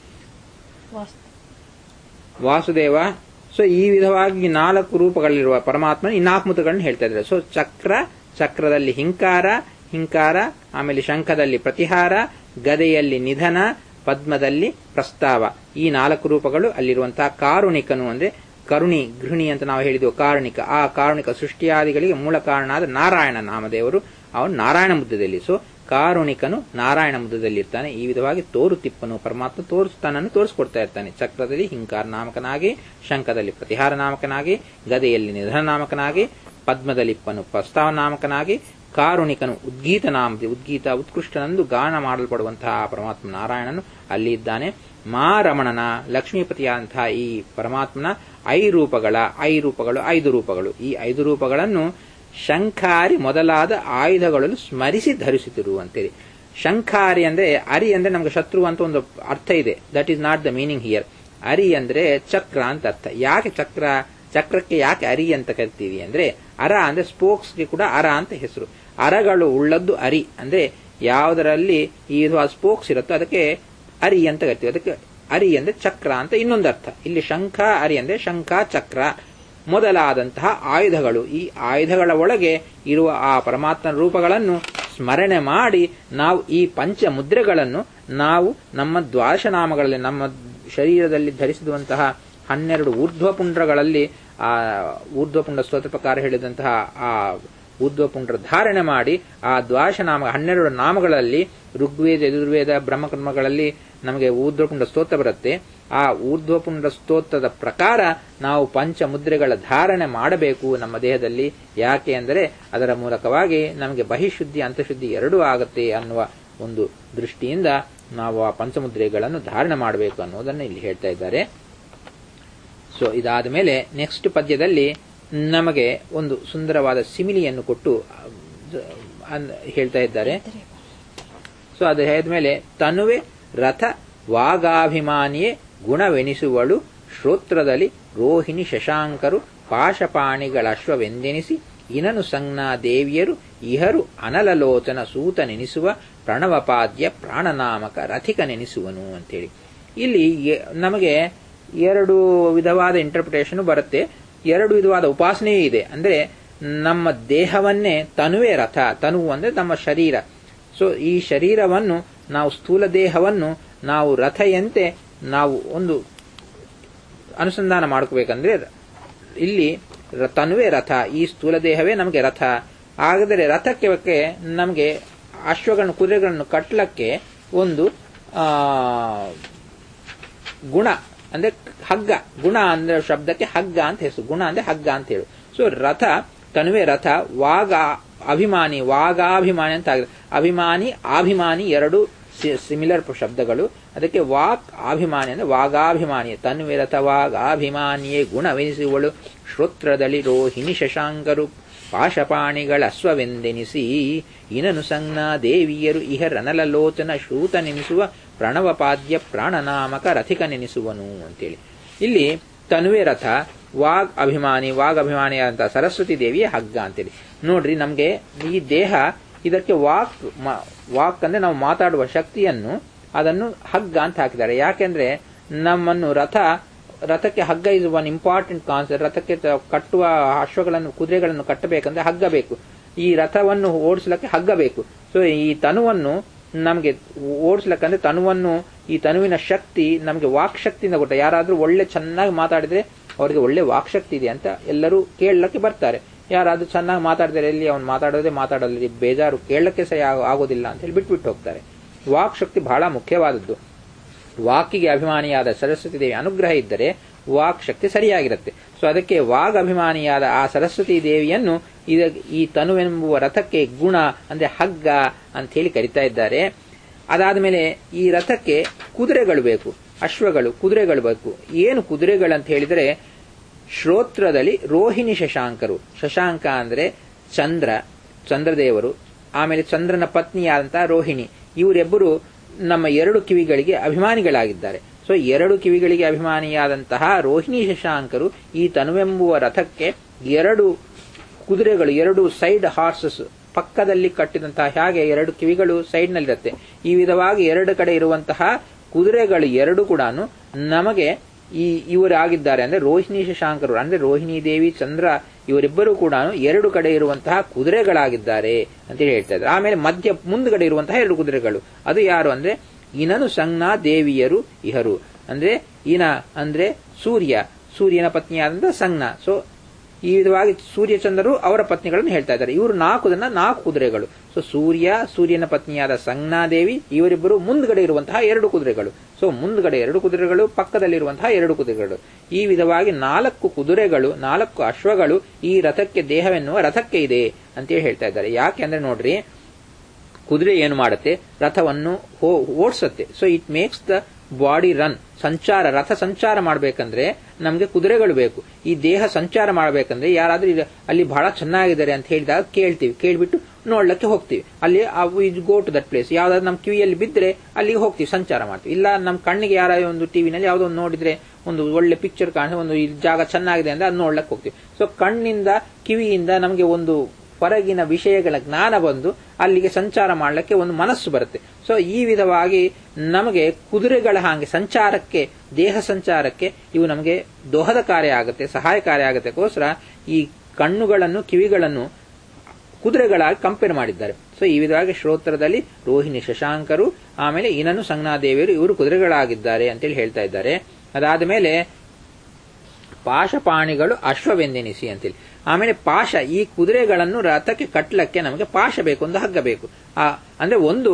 ವಾಸುದೇವ. ಸೊ ಈ ವಿಧವಾಗಿ ನಾಲ್ಕು ರೂಪಗಳಿರುವ ಪರಮಾತ್ಮ ಈ ನಾಲ್ಕು ಮುದ್ರೆಗಳನ್ನು ಹೇಳ್ತಾ ಇದ್ದಾರೆ. ಸೊ ಚಕ್ರ, ಚಕ್ರದಲ್ಲಿ ಹಿಂಕಾರ, ಹಿಂಕಾರ, ಆಮೇಲೆ ಶಂಖದಲ್ಲಿ ಪ್ರತಿಹಾರ, ಗದೆಯಲ್ಲಿ ನಿಧನ, ಪದ್ಮದಲ್ಲಿ ಪ್ರಸ್ತಾವ. ಈ ನಾಲ್ಕು ರೂಪಗಳು ಅಲ್ಲಿರುವಂತಹ ಕಾರುಣಿಕನು ಅಂದ್ರೆ ಕರುಣಿ, ಗೃಹಿಣಿ ಅಂತ ನಾವು ಹೇಳಿದೆವು. ಕಾರುಣಿಕ, ಆ ಕಾರುಣಿಕ ಸೃಷ್ಟಿಯಾದಿಗಳಿಗೆ ಮೂಲ ಕಾರಣ ಆದ ನಾರಾಯಣ ನಾಮದೇವರು, ಅವನು ನಾರಾಯಣ ಮುದ್ದದಲ್ಲಿ. ಸೊ ಕಾರುಣಿಕನು ನಾರಾಯಣ ಮುದ್ದದಲ್ಲಿರ್ತಾನೆ. ಈ ವಿಧವಾಗಿ ತೋರು ತಿಪ್ಪನು ಪರಮಾತ್ಮ ತೋರಿಸ್ತಾನನ್ನು ತೋರಿಸ್ಕೊಡ್ತಾ ಇರ್ತಾನೆ. ಚಕ್ರದಲ್ಲಿ ಹಿಂಕಾರ ನಾಮಕನಾಗಿ, ಶಂಖದಲ್ಲಿ ಪ್ರತಿಹಾರ ನಾಮಕನಾಗಿ, ಗದೆಯಲ್ಲಿ ನಿಧನ ನಾಮಕನಾಗಿ, ಪದ್ಮದಲ್ಲಿಪ್ಪನು ಪ್ರಸ್ತಾವ ನಾಮಕನಾಗಿ, ಕಾರುಣಿಕನು ಉದ್ಗೀತ ನಾಮ, ಉದ್ಗೀತ ಉತ್ಕೃಷ್ಟನೆಂದು ಗಾನ ಮಾಡಲ್ಪಡುವಂತಹ ಪರಮಾತ್ಮ ನಾರಾಯಣನು ಅಲ್ಲಿ ಇದ್ದಾನೆ. ಮಾ ರಮಣನ ಲಕ್ಷ್ಮೀಪತಿಯಾದಂತಹ ಈ ಪರಮಾತ್ಮನ ಐ ರೂಪಗಳ ಐ ರೂಪಗಳು ಐದು ರೂಪಗಳು ಈ ಐದು ರೂಪಗಳನ್ನು ಶಂಖಾರಿ ಮೊದಲಾದ ಆಯುಧಗಳನ್ನು ಸ್ಮರಿಸಿ ಧರಿಸಿದರು ಅಂತೇಳಿ. ಶಂಖಾರಿ ಅಂದ್ರೆ ಅರಿ ಅಂದ್ರೆ ನಮ್ಗೆ ಶತ್ರು ಅಂತ ಒಂದು ಅರ್ಥ ಇದೆ. That is not the meaning here. ಅರಿ ಅಂದ್ರೆ ಚಕ್ರ ಅಂತ ಅರ್ಥ. ಯಾಕೆ ಚಕ್ರ, ಚಕ್ರಕ್ಕೆ ಯಾಕೆ ಅರಿ ಅಂತ ಕರಿತೀವಿ ಅಂದ್ರೆ, ಅರ ಅಂದ್ರೆ ಸ್ಪೋಕ್ಸ್ಗೆ ಕೂಡ ಅರ ಅಂತ ಹೆಸರು. ಅರಗಳು ಉಳ್ಳದ್ದು ಅರಿ ಅಂದ್ರೆ ಯಾವುದರಲ್ಲಿ ಈ ಸ್ಪೋಕ್ಸ್ ಇರುತ್ತೋ ಅದಕ್ಕೆ ಅರಿ ಅಂತ ಕರಿತೀವಿ. ಅದಕ್ಕೆ ಅರಿ ಅಂದ್ರೆ ಚಕ್ರ ಅಂತ ಇನ್ನೊಂದು ಅರ್ಥ. ಇಲ್ಲಿ ಶಂಖ ಅರಿ ಅಂದ್ರೆ ಶಂಖ, ಚಕ್ರ ಮೊದಲಾದಂತಹ ಆಯುಧಗಳು. ಈ ಆಯುಧಗಳ ಒಳಗೆ ಇರುವ ಆ ಪರಮಾತ್ಮನ ರೂಪಗಳನ್ನು ಸ್ಮರಣೆ ಮಾಡಿ ನಾವು ಈ ಪಂಚ ಮುದ್ರೆಗಳನ್ನು ನಾವು ನಮ್ಮ ದ್ವಾದಶನಾಮಗಳಲ್ಲಿ, ನಮ್ಮ ಶರೀರದಲ್ಲಿ ಧರಿಸಿರುವಂತಹ ಹನ್ನೆರಡು ಊರ್ಧ್ವಪುಂಡ್ರಗಳಲ್ಲಿ ಆ ಊರ್ಧ್ವಪುಂಡ ಸ್ತೋತ್ರ ಪ್ರಕಾರ ಹೇಳಿದಂತಹ ಆ ಊರ್ಧ್ವಪುಂಡ್ರ ಧಾರಣೆ ಮಾಡಿ ಆ ದ್ವಾದಶನಾಮ ಹನ್ನೆರಡು ನಾಮಗಳಲ್ಲಿ ಋಗ್ವೇದ, ಯಜುರ್ವೇದ, ಬ್ರಹ್ಮಕರ್ಮಗಳಲ್ಲಿ ನಮಗೆ ಊರ್ಧ್ವಪುಂಡ ಸ್ತೋತ್ರ ಬರುತ್ತೆ. ಆ ಊರ್ಧ್ವಪುಂಡ ಸ್ತೋತ್ರದ ಪ್ರಕಾರ ನಾವು ಪಂಚಮುದ್ರೆಗಳ ಧಾರಣೆ ಮಾಡಬೇಕು ನಮ್ಮ ದೇಹದಲ್ಲಿ. ಯಾಕೆ ಅಂದರೆ ಅದರ ಮೂಲಕವಾಗಿ ನಮಗೆ ಬಹಿಶುದ್ಧಿ ಅಂತಃಶುದ್ಧಿ ಎರಡೂ ಆಗುತ್ತೆ ಅನ್ನುವ ಒಂದು ದೃಷ್ಟಿಯಿಂದ ನಾವು ಆ ಪಂಚಮುದ್ರೆಗಳನ್ನು ಧಾರಣೆ ಮಾಡಬೇಕು ಅನ್ನೋದನ್ನು ಇಲ್ಲಿ ಹೇಳ್ತಾ ಇದ್ದಾರೆ. ಸೊ ಇದಾದ ಮೇಲೆ ನೆಕ್ಸ್ಟ್ ಪದ್ಯದಲ್ಲಿ ನಮಗೆ ಒಂದು ಸುಂದರವಾದ ಸಿಮಿಲಿಯನ್ನು ಕೊಟ್ಟು ಹೇಳ್ತಾ ಇದ್ದಾರೆ. ಸೊ ಅದು ಹೇಳಿದ್ಮೇಲೆ ತನುವೆ ರಥ ವಾಗಾಭಿಮಾನಿಯೇ ಗುಣವೆನಿಸುವಳು, ಶ್ರೋತ್ರದಲ್ಲಿ ರೋಹಿಣಿ ಶಶಾಂಕರು ಪಾಶಪಾಣಿಗಳಶ್ವವೆಂದೆನಿಸಿ ಇನನು ಸಂಜ್ಞಾ ದೇವಿಯರು ಇಹರು ಅನಲಲೋಚನ ಸೂತನೆನಿಸುವ ಪ್ರಣವಪಾದ್ಯ ಪ್ರಾಣನಾಮಕ ರಥಿಕನೆನಿಸುವನು ಅಂತೇಳಿ. ಇಲ್ಲಿ ನಮಗೆ ಎರಡು ವಿಧವಾದ ಇಂಟರ್ಪ್ರಿಟೇಷನ್ ಬರುತ್ತೆ, ಎರಡು ವಿಧವಾದ ಉಪಾಸನೆಯೂ ಇದೆ. ಅಂದ್ರೆ ನಮ್ಮ ದೇಹವನ್ನೇ ತನುವೇ ರಥ, ತನುವು ಅಂದ್ರೆ ನಮ್ಮ ಶರೀರ. ಸೊ ಈ ಶರೀರವನ್ನು ನಾವು ಸ್ಥೂಲ ದೇಹವನ್ನು ನಾವು ರಥೆಯಂತೆ ನಾವು ಒಂದು ಅನುಸಂಧಾನ ಮಾಡ್ಕೋಬೇಕಂದ್ರೆ ಇಲ್ಲಿ ತನುವೇ ರಥ, ಈ ಸ್ಥೂಲ ದೇಹವೇ ನಮಗೆ ರಥ. ಹಾಗಾದರೆ ರಥಕ್ಕೆ ನಮಗೆ ಅಶ್ವಗಳನ್ನು ಕುದುರೆಗಳನ್ನು ಕಟ್ಟಲಕ್ಕೆ ಒಂದು ಆ ಗುಣ ಅಂದ್ರೆ ಹಗ್ಗ, ಗುಣ ಅಂದ್ರೆ ಶಬ್ದಕ್ಕೆ ಹಗ್ಗ ಅಂತ ಹೆಸರು, ಗುಣ ಅಂದ್ರೆ ಹಗ್ಗ ಅಂತ ಹೇಳು. ಸೊ ರಥ ತನುವೆ ರಥ, ವಾಗ ಅಭಿಮಾನಿ, ವಾಗಾಭಿಮಾನಿ ಅಂತ ಆಗಿದೆ. ಅಭಿಮಾನಿ ಆಭಿಮಾನಿ ಎರಡು ಸಿಮಿಲರ್ ಶಬ್ದಗಳು. ಅದಕ್ಕೆ ವಾಕ್ ಅಭಿಮಾನಿ ಅಂದ್ರೆ ವಾಗಾಭಿಮಾನಿ. ತನ್ವೆ ರಥ ವಾಗಾಭಿಮಾನಿಯೇ ಗುಣವೆನಿಸುವಳು, ಶ್ರೋತ್ರದಲ್ಲಿ ರೋಹಿಣಿ ಶಶಾಂಕರು ಪಾಶಪಾಣಿಗಳ ಅಶ್ವವೆಂದೆನಿಸಿ ಇನನು ಸಂಜ್ಞಾ ದೇವಿಯರು ಇಹರನಲಲೋಚನ ಶ್ರೂತನೆನಿಸುವ ಪ್ರಣವಪಾದ್ಯ ಪ್ರಾಣನಾಮಕ ರಥಿಕನೆನಿಸುವನು ಅಂತೇಳಿ. ಇಲ್ಲಿ ತನ್ವೆ ರಥ, ವಾಗ್ ಅಭಿಮಾನಿ, ವಾಗ್ ಅಭಿಮಾನಿಯಾದಂತಹ ಸರಸ್ವತಿ ದೇವಿಯ ಹಗ್ಗ ಅಂತೇಳಿ. ನೋಡ್ರಿ, ನಮ್ಗೆ ಈ ದೇಹ ಇದಕ್ಕೆ ವಾಕ್ ವಾಕ್ ಅಂದ್ರೆ ನಾವು ಮಾತಾಡುವ ಶಕ್ತಿಯನ್ನು ಅದನ್ನು ಹಗ್ಗ ಅಂತ ಹಾಕಿದ್ದಾರೆ. ಯಾಕೆಂದ್ರೆ ನಮ್ಮನ್ನು ರಥ ರಥಕ್ಕೆ ಹಗ್ಗ ಇಸ್ ಒನ್ ಇಂಪಾರ್ಟೆಂಟ್ ಕಾನ್ಸೆಪ್ಟ್. ರಥಕ್ಕೆ ಕಟ್ಟುವ ಅಶ್ವಗಳನ್ನು ಕುದುರೆಗಳನ್ನು ಕಟ್ಟಬೇಕಂದ್ರೆ ಹಗ್ಗ ಬೇಕು. ಈ ರಥವನ್ನು ಓಡಿಸ್ಲಿಕ್ಕೆ ಹಗ್ಗ ಬೇಕು. ಸೊ ಈ ತನುವನ್ನು ನಮಗೆ ಓಡಿಸ್ಲಕ್ಕಂದ್ರೆ ತನುವನ್ನು, ಈ ತನುವಿನ ಶಕ್ತಿ ನಮಗೆ ವಾಕ್ ಶಕ್ತಿಯಿಂದ ಕೊಟ್ಟ. ಯಾರಾದ್ರೂ ಒಳ್ಳೆ ಚೆನ್ನಾಗಿ ಮಾತಾಡಿದ್ರೆ ಅವರಿಗೆ ಒಳ್ಳೆ ವಾಕ್ ಶಕ್ತಿ ಇದೆ ಅಂತ ಎಲ್ಲರೂ ಕೇಳಲಿಕ್ಕೆ ಬರ್ತಾರೆ. ಯಾರಾದ್ರೂ ಚೆನ್ನಾಗಿ ಮಾತಾಡಿದರೆ ಎಲ್ಲಿ ಅವ್ನು ಮಾತಾಡೋದೇ ಮಾತಾಡೋದ್ರಲ್ಲಿ ಬೇಜಾರು, ಕೇಳಕ್ಕೆ ಸರಿ ಆಗೋದಿಲ್ಲ ಅಂತ ಹೇಳಿ ಬಿಟ್ಬಿಟ್ಟು ಹೋಗ್ತಾರೆ. ವಾಕ್ ಶಕ್ತಿ ಬಹಳ ಮುಖ್ಯವಾದದ್ದು. ವಾಕಿಗೆ ಅಭಿಮಾನಿಯಾದ ಸರಸ್ವತಿ ದೇವಿ ಅನುಗ್ರಹ ಇದ್ದರೆ ವಾಕ್ ಶಕ್ತಿ ಸರಿಯಾಗಿರುತ್ತೆ. ಸೊ ಅದಕ್ಕೆ ವಾಗ್ ಅಭಿಮಾನಿಯಾದ ಆ ಸರಸ್ವತಿ ದೇವಿಯನ್ನು ಈ ತನುವೆಂಬುವ ರಥಕ್ಕೆ ಗುಣ ಅಂದ್ರೆ ಹಗ್ಗ ಅಂತ ಹೇಳಿ ಕರಿತಾ ಇದ್ದಾರೆ. ಅದಾದ ಮೇಲೆ ಈ ರಥಕ್ಕೆ ಕುದುರೆಗಳು ಬೇಕು, ಅಶ್ವಗಳು, ಕುದುರೆಗಳು ಬೇಕು. ಏನು ಕುದುರೆಗಳಂತ ಹೇಳಿದರೆ, ಶ್ರೋತ್ರದಲ್ಲಿ ರೋಹಿಣಿ ಶಶಾಂಕರು, ಶಶಾಂಕ ಅಂದ್ರೆ ಚಂದ್ರ, ಚಂದ್ರದೇವರು, ಆಮೇಲೆ ಚಂದ್ರನ ಪತ್ನಿಯಾದಂತಹ ರೋಹಿಣಿ, ಇವರೆಬ್ಬರು ನಮ್ಮ ಎರಡು ಕಿವಿಗಳಿಗೆ ಅಭಿಮಾನಿಗಳಾಗಿದ್ದಾರೆ. ಸೊ ಎರಡು ಕಿವಿಗಳಿಗೆ ಅಭಿಮಾನಿಯಾದಂತಹ ರೋಹಿಣಿ ಶಶಾಂಕರು ಈ ತನುವೆಂಬುವ ರಥಕ್ಕೆ ಎರಡು ಕುದುರೆಗಳು, ಎರಡು ಸೈಡ್ ಹಾರ್ಸಸ್ ಪಕ್ಕದಲ್ಲಿ ಕಟ್ಟಿದಂತಹ, ಹಾಗೆ ಎರಡು ಕಿವಿಗಳು ಸೈಡ್ ನಲ್ಲಿರುತ್ತೆ. ಈ ವಿಧವಾಗಿ ಎರಡು ಕಡೆ ಇರುವಂತಹ ಕುದುರೆಗಳು ಎರಡು ಕೂಡ ನಮಗೆ ಈ ಇವರಾಗಿದ್ದಾರೆ. ಅಂದ್ರೆ ರೋಹಿಣಿ ಶಶಾಂಕರು ಅಂದ್ರೆ ರೋಹಿಣಿ ದೇವಿ, ಚಂದ್ರ, ಇವರಿಬ್ಬರು ಕೂಡ ಎರಡು ಕಡೆ ಇರುವಂತಹ ಕುದುರೆಗಳಾಗಿದ್ದಾರೆ ಅಂತೇಳಿ ಹೇಳ್ತಾ ಇದ್ದಾರೆ. ಆಮೇಲೆ ಮಧ್ಯ ಮುಂದ್ಗಡೆ ಇರುವಂತಹ ಎರಡು ಕುದುರೆಗಳು, ಅದು ಯಾರು ಅಂದ್ರೆ ಇನನು ಸಂಜ್ಞಾ ದೇವಿಯರು ಇಹರು. ಅಂದ್ರೆ ಇನ ಅಂದ್ರೆ ಸೂರ್ಯ, ಸೂರ್ಯನ ಪತ್ನಿಯಾದಂತಹ ಸಂಜ್ಞಾ. ಸೊ ಈ ವಿಧವಾಗಿ ಸೂರ್ಯಚಂದ್ರರು ಅವರ ಪತ್ನಿಗಳನ್ನು ಹೇಳ್ತಾ ಇದ್ದಾರೆ. ಇವರು ನಾಲ್ಕು ಜನ ನಾಲ್ಕು ಕುದುರೆಗಳು. ಸೊ ಸೂರ್ಯ, ಸೂರ್ಯನ ಪತ್ನಿಯಾದ ಸಂಜ್ಞಾದೇವಿ, ಇವರಿಬ್ಬರು ಮುಂದ್ಗಡೆ ಇರುವಂತಹ ಎರಡು ಕುದುರೆಗಳು. ಸೊ ಮುಂದ್ಗಡೆ ಎರಡು ಕುದುರೆಗಳು, ಪಕ್ಕದಲ್ಲಿರುವಂತಹ ಎರಡು ಕುದುರೆಗಳು. ಈ ವಿಧವಾಗಿ ನಾಲ್ಕು ಕುದುರೆಗಳು, ನಾಲ್ಕು ಅಶ್ವಗಳು ಈ ರಥಕ್ಕೆ, ದೇಹವೆನ್ನುವ ರಥಕ್ಕೆ ಇದೆ ಅಂತೇಳಿ ಹೇಳ್ತಾ ಇದ್ದಾರೆ. ಯಾಕೆ ಅಂದ್ರೆ ನೋಡ್ರಿ, ಕುದುರೆ ಏನು ಮಾಡುತ್ತೆ, ರಥವನ್ನು ಓಡಿಸುತ್ತೆ. So it makes the body run, ಸಂಚಾರ, ರಥ ಸಂಚಾರ ಮಾಡಬೇಕಂದ್ರೆ ನಮ್ಗೆ ಕುದುರೆಗಳು ಬೇಕು. ಈ ದೇಹ ಸಂಚಾರ ಮಾಡಬೇಕಂದ್ರೆ ಯಾರಾದ್ರೂ ಅಲ್ಲಿ ಬಹಳ ಚೆನ್ನಾಗಿದ್ದಾರೆ ಅಂತ ಹೇಳಿದಾಗ ಕೇಳ್ತೀವಿ, ಕೇಳ್ಬಿಟ್ಟು ನೋಡ್ಲಿಕ್ಕೆ ಹೋಗ್ತೀವಿ. ಅಲ್ಲಿ ಗೋ ಟು ದಟ್ ಪ್ಲೇಸ್, ಯಾವ್ದಾದ್ರು ನಮ್ ಕಿವಿಯಲ್ಲಿ ಬಿದ್ರೆ ಅಲ್ಲಿಗೆ ಹೋಗ್ತೀವಿ, ಸಂಚಾರ ಮಾಡ್ತೀವಿ. ಇಲ್ಲ ನಮ್ ಕಣ್ಣಿಗೆ ಯಾರ ಒಂದು ಟಿವಿನಲ್ಲಿ ಯಾವ್ದೋ ಒಂದು ನೋಡಿದ್ರೆ, ಒಂದು ಒಳ್ಳೆ ಪಿಕ್ಚರ್ ಕಾಣಿಸ್, ಒಂದು ಜಾಗ ಚೆನ್ನಾಗಿದೆ ಅಂದ್ರೆ ಅದು ನೋಡ್ಲಕ್ಕೆ ಹೋಗ್ತೀವಿ. ಸೊ ಕಣ್ಣಿಂದ, ಕಿವಿಯಿಂದ ನಮಗೆ ಒಂದು ಹೊರಗಿನ ವಿಷಯಗಳ ಜ್ಞಾನ ಬಂದು ಅಲ್ಲಿಗೆ ಸಂಚಾರ ಮಾಡಲಿಕ್ಕೆ ಒಂದು ಮನಸ್ಸು ಬರುತ್ತೆ. ಸೊ ಈ ವಿಧವಾಗಿ ನಮಗೆ ಕುದುರೆಗಳ ಹಾಗೆ ಸಂಚಾರಕ್ಕೆ, ದೇಹ ಸಂಚಾರಕ್ಕೆ ಇವು ನಮಗೆ ದೋಹದ ಕಾರ್ಯ ಆಗುತ್ತೆ, ಸಹಾಯಕಾರಿ ಆಗುತ್ತೆಗೋಸ್ಕರ ಈ ಕಣ್ಣುಗಳನ್ನು, ಕಿವಿಗಳನ್ನು ಕುದುರೆಗಳಾಗಿ ಕಂಪೇರ್ ಮಾಡಿದ್ದಾರೆ. ಸೊ ಈ ವಿಧವಾಗಿ ಶ್ರೋತ್ರದಲ್ಲಿ ರೋಹಿಣಿ ಶಶಾಂಕರು, ಆಮೇಲೆ ಇನನು ಸಂಜ್ಞಾದೇವಿಯರು, ಇವರು ಕುದುರೆಗಳಾಗಿದ್ದಾರೆ ಅಂತೇಳಿ ಹೇಳ್ತಾ ಇದ್ದಾರೆ. ಅದಾದ ಮೇಲೆ ಪಾಶಪಾಣಿಗಳು ಅಶ್ವವೆಂದೆನಿಸಿ ಅಂತೇಳಿ. ಆಮೇಲೆ ಪಾಶ, ಈ ಕುದುರೆಗಳನ್ನು ರಥಕ್ಕೆ ಕಟ್ಲಕ್ಕೆ ನಮಗೆ ಪಾಶ ಬೇಕು, ಒಂದು ಹಗ್ಗ ಬೇಕು. ಆ ಅಂದ್ರೆ ಒಂದು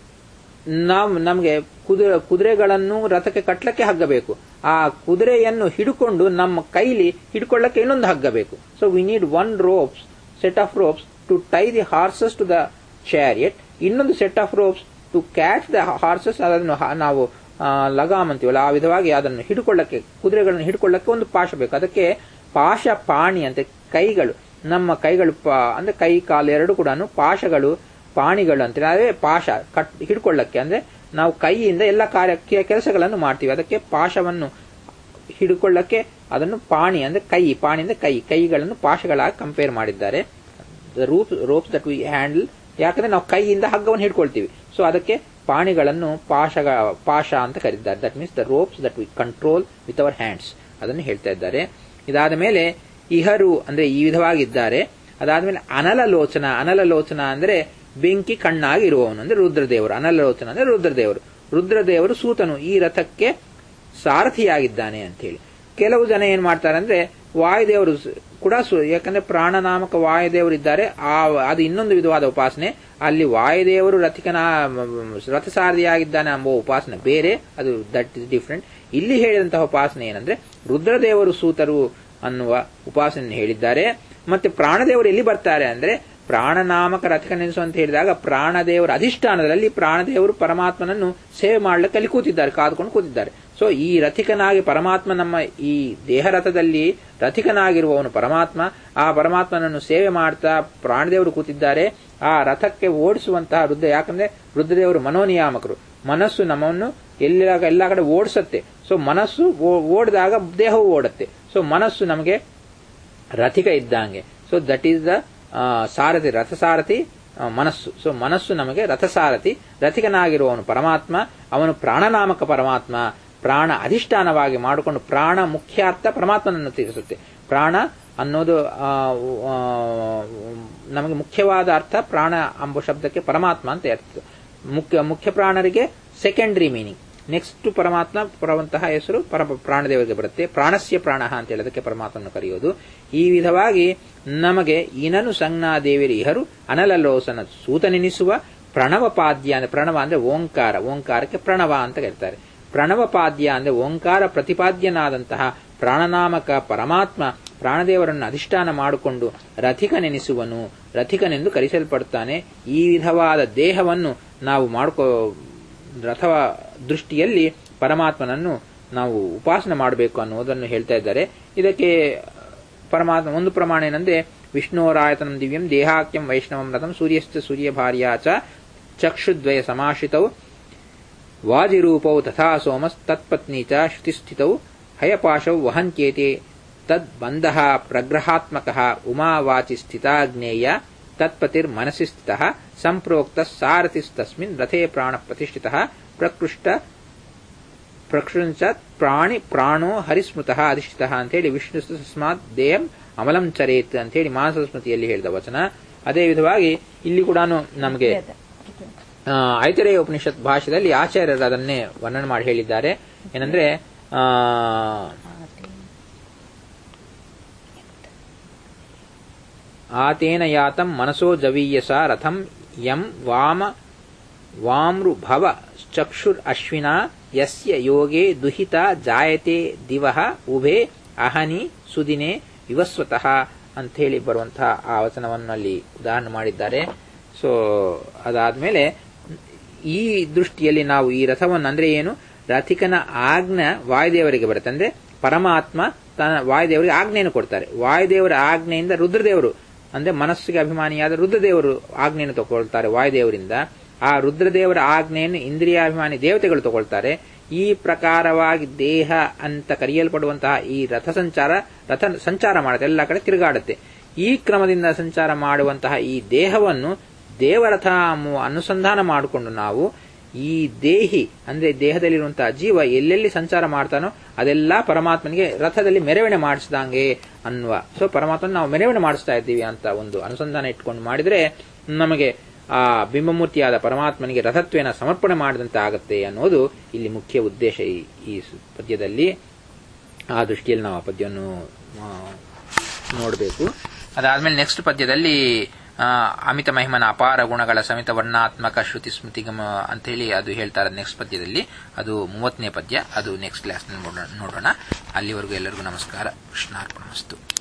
ನಾವ್ ನಮ್ಗೆ ಕುದುರೆ ಕುದುರೆಗಳನ್ನು ರಥಕ್ಕೆ ಕಟ್ಲಕ್ಕೆ ಹಗ್ಗ ಬೇಕು. ಆ ಕುದುರೆಯನ್ನು ಹಿಡ್ಕೊಂಡು ನಮ್ಮ ಕೈಲಿ ಹಿಡ್ಕೊಳ್ಳಕ್ಕೆ ಇನ್ನೊಂದು ಹಗ್ಗ ಬೇಕು. So we need one ropes, set of ropes to tie the horses to the chariot, ಇನ್ನೊಂದು set of ropes to catch the horses, ಅದನ್ನು ನಾವು ಲಗಾಮ್ ಅಂತೀವಲ್ಲ, ಆ ವಿಧವಾಗಿ ಅದನ್ನು ಹಿಡ್ಕೊಳ್ಳಕ್ಕೆ, ಕುದುರೆಗಳನ್ನು ಹಿಡ್ಕೊಳ್ಳಕ್ಕೆ ಒಂದು ಪಾಶ ಬೇಕು. ಅದಕ್ಕೆ ಪಾಶ ಪಾಣಿ ಅಂತ, ಕೈಗಳು, ನಮ್ಮ ಕೈಗಳು ಅಂದ್ರೆ ಕೈ ಕಾಲು ಎರಡು ಕೂಡ ಪಾಶಗಳು, ಪಾಣಿಗಳು ಅಂತೀವಿ. ಅದೇ ಪಾಶ ಕಟ್ ಹಿಡ್ಕೊಳ್ಳಕ್ಕೆ, ಅಂದ್ರೆ ನಾವು ಕೈಯಿಂದ ಎಲ್ಲ ಕಾರ್ಯ ಕೆಲಸಗಳನ್ನು ಮಾಡ್ತೀವಿ. ಅದಕ್ಕೆ ಪಾಶವನ್ನು ಹಿಡ್ಕೊಳ್ಳಕ್ಕೆ ಅದನ್ನು ಪಾಣಿ ಅಂದ್ರೆ ಕೈ, ಪಾಣಿ ಅಂದ್ರೆ ಕೈ, ಕೈಗಳನ್ನು ಪಾಶಗಳಾಗಿ ಕಂಪೇರ್ ಮಾಡಿದ್ದಾರೆ. Rope ropes that we handle, ಯಾಕಂದ್ರೆ ನಾವು ಕೈಯಿಂದ ಹಗ್ಗವನ್ನು ಹಿಡ್ಕೊಳ್ತೀವಿ. ಸೊ ಅದಕ್ಕೆ ಪಾಣಿಗಳನ್ನು ಪಾಶಗ ಪಾಶ ಅಂತ ಕರೀತಾರೆ. That means the ropes that we control with our hands, ಅದನ್ನು ಹೇಳ್ತಾ ಇದ್ದಾರೆ. ಇದಾದ ಮೇಲೆ ಇಹರು ಅಂದ್ರೆ ಈ ವಿಧವಾಗಿದ್ದಾರೆ. ಅದಾದ್ಮೇಲೆ ಅನಲಲೋಚನ, ಅನಲಲೋಚನ ಅಂದ್ರೆ ಬೆಂಕಿ ಕಣ್ಣಾಗಿ ಇರುವವನು ಅಂದ್ರೆ ರುದ್ರದೇವರು. ಅನಲಲೋಚನ ಅಂದ್ರೆ ರುದ್ರದೇವರು. ರುದ್ರದೇವರು ಸೂತನು ಈ ರಥಕ್ಕೆ ಸಾರಥಿಯಾಗಿದ್ದಾನೆ ಅಂತ ಹೇಳಿ. ಕೆಲವು ಜನ ಏನ್ ಮಾಡ್ತಾರೆ ಅಂದ್ರೆ ವಾಯುದೇವರು ಕೂಡ, ಯಾಕಂದ್ರೆ ಪ್ರಾಣನಾಮಕ ವಾಯುದೇವರು ಇದ್ದಾರೆ, ಆ ಅದು ಇನ್ನೊಂದು ವಿಧವಾದ ಉಪಾಸನೆ. ಅಲ್ಲಿ ವಾಯುದೇವರು ರಥಿಕನ ರಥಸಾರಥಿಯಾಗಿದ್ದಾನೆ ಎಂಬ ಉಪಾಸನೆ ಬೇರೆ, ಅದು ದಟ್ ಇಸ್ ಡಿಫ್ರೆಂಟ್. ಇಲ್ಲಿ ಹೇಳಿದಂತಹ ಉಪಾಸನೆ ಏನಂದ್ರೆ ರುದ್ರದೇವರು ಸೂತರು ಅನ್ನುವ ಉಪಾಸನೆ ಹೇಳಿದ್ದಾರೆ. ಮತ್ತೆ ಪ್ರಾಣದೇವರು ಎಲ್ಲಿ ಬರ್ತಾರೆ ಅಂದ್ರೆ ಪ್ರಾಣನಾಮಕ ರಥಕನೆನಿಸು ಅಂತ ಹೇಳಿದಾಗ ಪ್ರಾಣದೇವರ ಅಧಿಷ್ಠಾನದಲ್ಲಿ ಪ್ರಾಣದೇವರು ಪರಮಾತ್ಮನನ್ನು ಸೇವೆ ಮಾಡಲಿಕ್ಕೆ ಅಲ್ಲಿ ಕೂತಿದ್ದಾರೆ, ಕಾದುಕೊಂಡು ಕೂತಿದ್ದಾರೆ. ಸೊ ಈ ರಥಿಕನಾಗಿ ಪರಮಾತ್ಮ, ನಮ್ಮ ಈ ದೇಹರಥದಲ್ಲಿ ರಥಿಕನಾಗಿರುವವನು ಪರಮಾತ್ಮ, ಆ ಪರಮಾತ್ಮನನ್ನು ಸೇವೆ ಮಾಡ್ತಾ ಪ್ರಾಣದೇವರು ಕೂತಿದ್ದಾರೆ. ಆ ರಥಕ್ಕೆ ಓಡಿಸುವಂತಹ ರುದ್ರ, ಯಾಕಂದ್ರೆ ರುದ್ರದೇವರು ಮನೋನಿಯಾಮಕರು, ಮನಸ್ಸು ನಮ್ಮನ್ನು ಎಲ್ಲ ಎಲ್ಲ ಕಡೆ ಓಡಿಸುತ್ತೆ. ಸೊ ಮನಸ್ಸು ಓಡಿದಾಗ ದೇಹವು ಓಡುತ್ತೆ. ಸೊ ಮನಸ್ಸು ನಮಗೆ ರಥಿಕ ಇದ್ದಂಗೆ. ಸೊ ದಟ್ ಈಸ್ ದ ಸಾರಥಿ, ರಥಸಾರಥಿ ಮನಸ್ಸು. ಸೊ ಮನಸ್ಸು ನಮಗೆ ರಥಸಾರಥಿ, ರಥಿಕನಾಗಿರುವವನು ಪರಮಾತ್ಮ, ಅವನು ಪ್ರಾಣನಾಮಕ ಪರಮಾತ್ಮ, ಪ್ರಾಣ ಅಧಿಷ್ಠಾನವಾಗಿ ಮಾಡಿಕೊಂಡು ಪ್ರಾಣ ಮುಖ್ಯಾರ್ಥ ಪರಮಾತ್ಮನನ್ನು ತಿಳಿಸುತ್ತೆ. ಪ್ರಾಣ ಅನ್ನೋದು ನಮಗೆ ಮುಖ್ಯವಾದ ಅರ್ಥ, ಪ್ರಾಣ ಎಂಬ ಶಬ್ದಕ್ಕೆ ಪರಮಾತ್ಮ ಅಂತ ಅರ್ಥ. ಮುಖ್ಯ ಮುಖ್ಯ ಪ್ರಾಣರಿಗೆ ಸೆಕೆಂಡರಿ ಮೀನಿಂಗ್, ನೆಕ್ಸ್ಟ್ ಪರಮಾತ್ಮ ಬರುವಂತಹ ಹೆಸರು ಪರ ಪ್ರಾಣದೇವರಿಗೆ ಬರುತ್ತೆ. ಪ್ರಾಣಸ್ಯ ಪ್ರಾಣ ಅಂತ ಹೇಳೋದಕ್ಕೆ ಪರಮಾತ್ಮನ್ನು ಕರೆಯೋದು. ಈ ವಿಧವಾಗಿ ನಮಗೆ ಇನನು ಸಂಜ್ಞಾದೇವಿರಿ ಇಹರು ಅನಲಲೋಸನ ಸೂತನೆನಿಸುವ ಪ್ರಣವಪಾದ್ಯ ಅಂದ್ರೆ ಪ್ರಣವ ಅಂದ್ರೆ ಓಂಕಾರ, ಓಂಕಾರಕ್ಕೆ ಪ್ರಣವ ಅಂತ ಕರೀತಾರೆ. ಪ್ರಣವಪಾದ್ಯ ಅಂದ್ರೆ ಓಂಕಾರ ಪ್ರತಿಪಾದ್ಯನಾದಂತಹ ಪ್ರಾಣನಾಮಕ ಪರಮಾತ್ಮ ಪ್ರಾಣದೇವರನ್ನು ಅಧಿಷ್ಠಾನ ಮಾಡಿಕೊಂಡು ರಥಿಕನೆನಿಸುವನು, ರಥಿಕನೆಂದು ಕರೆಸಲ್ಪಡುತ್ತಾನೆ. ಈ ವಿಧವಾದ ದೇಹವನ್ನು ನಾವು ಮಾಡ್ಕೋ ರಥವ ದೃಷ್ಟಿಯಲ್ಲಿ ಪರಮಾತ್ಮನನ್ನು ನಾವು ಉಪಾಸನೆ ಮಾಡಬೇಕು ಅನ್ನೋದನ್ನು ಹೇಳ್ತಾ ಇದ್ದಾರೆ. ಇದಕ್ಕೆ ಪರಮಾತ್ಮ ಒಂದು ಪ್ರಮಾಣ ಏನಂದ್ರೆ ವಿಷ್ಣೋರಾಯತನಂ ದಿವ್ಯಂ ದೇಹಾಕ್ಯಂ ವೈಷ್ಣವಂ ರಥಂ ಸೂರ್ಯಶ್ಚ ಸೂರ್ಯಭಾರ್ಯಾ ಚ ಚಕ್ಷುದ್ವಯ ಸಮಾಶ್ರಿತೌ ವಾಜಿರೂಪೌ ತಥಾ ಸೋಮಸ್ ತತ್ಪತ್ನಿ ಚ ಶ್ರುತಿಸ್ಥಿತೌ ಹಯಪಾಶೌ ವಹಂತ್ಯೇತೆ ತದ್ಬಂಧಃ ಪ್ರಗ್ರಹಾತ್ಮಕಃ ಉಮಾವಾಚಿ ಸ್ಥಿತಾಗ್ನೇಯ ತತ್ಪತಿರ್ ಮನಸಿ ಸ್ಥಿತಃ ಸಂಪ್ರೋಕ್ತ ಸಾರಥಿಸ್ತಸ್ಮಿನ್ ರಥೇ ಪ್ರಾಣ ಪ್ರತಿಷ್ಠಿತಃ ಪ್ರಕೃಷ್ಟ ಪ್ರಕೃಂಚ ಪ್ರಾಣಿ ಪ್ರಾಣೋ ಹರಿಸ್ಮೃತಃ ಅಧಿಷ್ಠಿತಃ ಅಂತೇಳಿ ವಿಷ್ಣು ತಸ್ಮಾತ್ ದೇಹಂ ಅಮಲಂ ಚರೇತ್ ಅಂತೇಳಿ ಮಾನಸ ಸ್ಮೃತಿಯಲ್ಲಿ ಹೇಳಿದ ವಚನ. ಅದೇ ವಿಧವಾಗಿ ಇಲ್ಲಿ ಕೂಡ ನಮಗೆ ಐತರೇಯ ಉಪನಿಷತ್ ಭಾಷೆಯಲ್ಲಿ ಆಚಾರ್ಯರು ಅದನ್ನೇ ವರ್ಣನೆ ಮಾಡಿ ಹೇಳಿದ್ದಾರೆ. ಏನಂದ್ರೆ ಆ ಆತೇನ ಯಾತಂ ಮನಸೋ ಜವೀಯಸ ರಥಂ ಯಂ ವಾಮ ವಾಮೃಭವ ಚಕ್ಷುರ್ ಅಶ್ವಿನಾ ಯಸ್ಯ ಯೋಗೇ ದುಹಿತ ಜಾಯತೆ ದಿವಹ ಉಭೇ ಅಹನಿ ಸುದಿನೇ ವಿವಸ್ವತಃ ಅಂಥೇಳಿ ಬರುವಂತಹ ಆ ವಚನವನ್ನು ಅಲ್ಲಿ ಉದಾಹರಣೆ ಮಾಡಿದ್ದಾರೆ. ಸೊ ಅದಾದ್ಮೇಲೆ ಈ ದೃಷ್ಟಿಯಲ್ಲಿ ನಾವು ಈ ರಥವನ್ನು ಅಂದ್ರೆ ಏನು, ರಥಿಕನ ಆಜ್ಞೆ ವಾಯುದೇವರಿಗೆ ಬರುತ್ತೆ. ಅಂದ್ರೆ ಪರಮಾತ್ಮ ತನ್ನ ವಾಯುದೇವರಿಗೆ ಆಜ್ಞೆಯನ್ನು ಕೊಡ್ತಾರೆ. ವಾಯುದೇವರ ಆಜ್ಞೆಯಿಂದ ರುದ್ರದೇವರು ಅಂದ್ರೆ ಮನಸ್ಸಿಗೆ ಅಭಿಮಾನಿಯಾದ ರುದ್ರದೇವರು ಆಜ್ಞೆಯನ್ನು ತಗೊಳ್ತಾರೆ ವಾಯುದೇವರಿಂದ. ಆ ರುದ್ರದೇವರ ಆಜ್ಞೆಯನ್ನು ಇಂದ್ರಿಯಾಭಿಮಾನಿ ದೇವತೆಗಳು ತಗೊಳ್ತಾರೆ. ಈ ಪ್ರಕಾರವಾಗಿ ದೇಹ ಅಂತ ಕರೆಯಲ್ಪಡುವಂತಹ ಈ ರಥ ಸಂಚಾರ ರಥ ಸಂಚಾರ ಮಾಡುತ್ತೆ, ಎಲ್ಲ ಕಡೆ ತಿರುಗಾಡುತ್ತೆ. ಈ ಕ್ರಮದಿಂದ ಸಂಚಾರ ಮಾಡುವಂತಹ ಈ ದೇಹವನ್ನು ದೇವರಥ ಅನುಸಂಧಾನ ಮಾಡಿಕೊಂಡು ನಾವು ಈ ದೇಹಿ ಅಂದ್ರೆ ದೇಹದಲ್ಲಿರುವಂತಹ ಜೀವ ಎಲ್ಲೆಲ್ಲಿ ಸಂಚಾರ ಮಾಡ್ತಾನೋ ಅದೆಲ್ಲ ಪರಮಾತ್ಮನಿಗೆ ರಥದಲ್ಲಿ ಮೆರವಣೆ ಮಾಡಿಸಿದಂಗೆ ಅನ್ನುವ. ಸೊ ಪರಮಾತ್ಮನ ನಾವು ಮೆರವಣೆ ಮಾಡಿಸ್ತಾ ಇದ್ದೀವಿ ಅಂತ ಒಂದು ಅನುಸಂಧಾನ ಇಟ್ಕೊಂಡು ಮಾಡಿದ್ರೆ ನಮಗೆ ಆ ಬಿಂಬಮೂರ್ತಿಯಾದ ಪರಮಾತ್ಮನಿಗೆ ರಥತ್ವೇನ ಸಮರ್ಪಣೆ ಮಾಡಿದಂತೆ ಆಗತ್ತೆ ಅನ್ನೋದು ಇಲ್ಲಿ ಮುಖ್ಯ ಉದ್ದೇಶ ಈ ಪದ್ಯದಲ್ಲಿ. ಆ ದೃಷ್ಟಿಯಲ್ಲಿ ನಾವು ಆ ಪದ್ಯವನ್ನು ನೋಡಬೇಕು. ಅದಾದ್ಮೇಲೆ ನೆಕ್ಸ್ಟ್ ಪದ್ಯದಲ್ಲಿ ಅಮಿತ ಮಹಿಮನ ಅಪಾರ ಗುಣಗಳ ಸಮಿತ ವರ್ಣಾತ್ಮಕ ಶ್ರುತಿ ಸ್ಮೃತಿಗಮ ಅಂತ ಹೇಳಿ ಅದು ಹೇಳ್ತಾರೆ ನೆಕ್ಸ್ಟ್ ಪದ್ಯದಲ್ಲಿ. ಅದು ಮೂವತ್ತನೇ ಪದ್ಯ. ಅದು ನೆಕ್ಸ್ಟ್ ಕ್ಲಾಸ್ ನಲ್ಲಿ ನೋಡೋಣ. ಅಲ್ಲಿವರೆಗೂ ಎಲ್ಲರಿಗೂ ನಮಸ್ಕಾರ. ಕೃಷ್ಣಾರ್ಪಣಮಸ್ತು.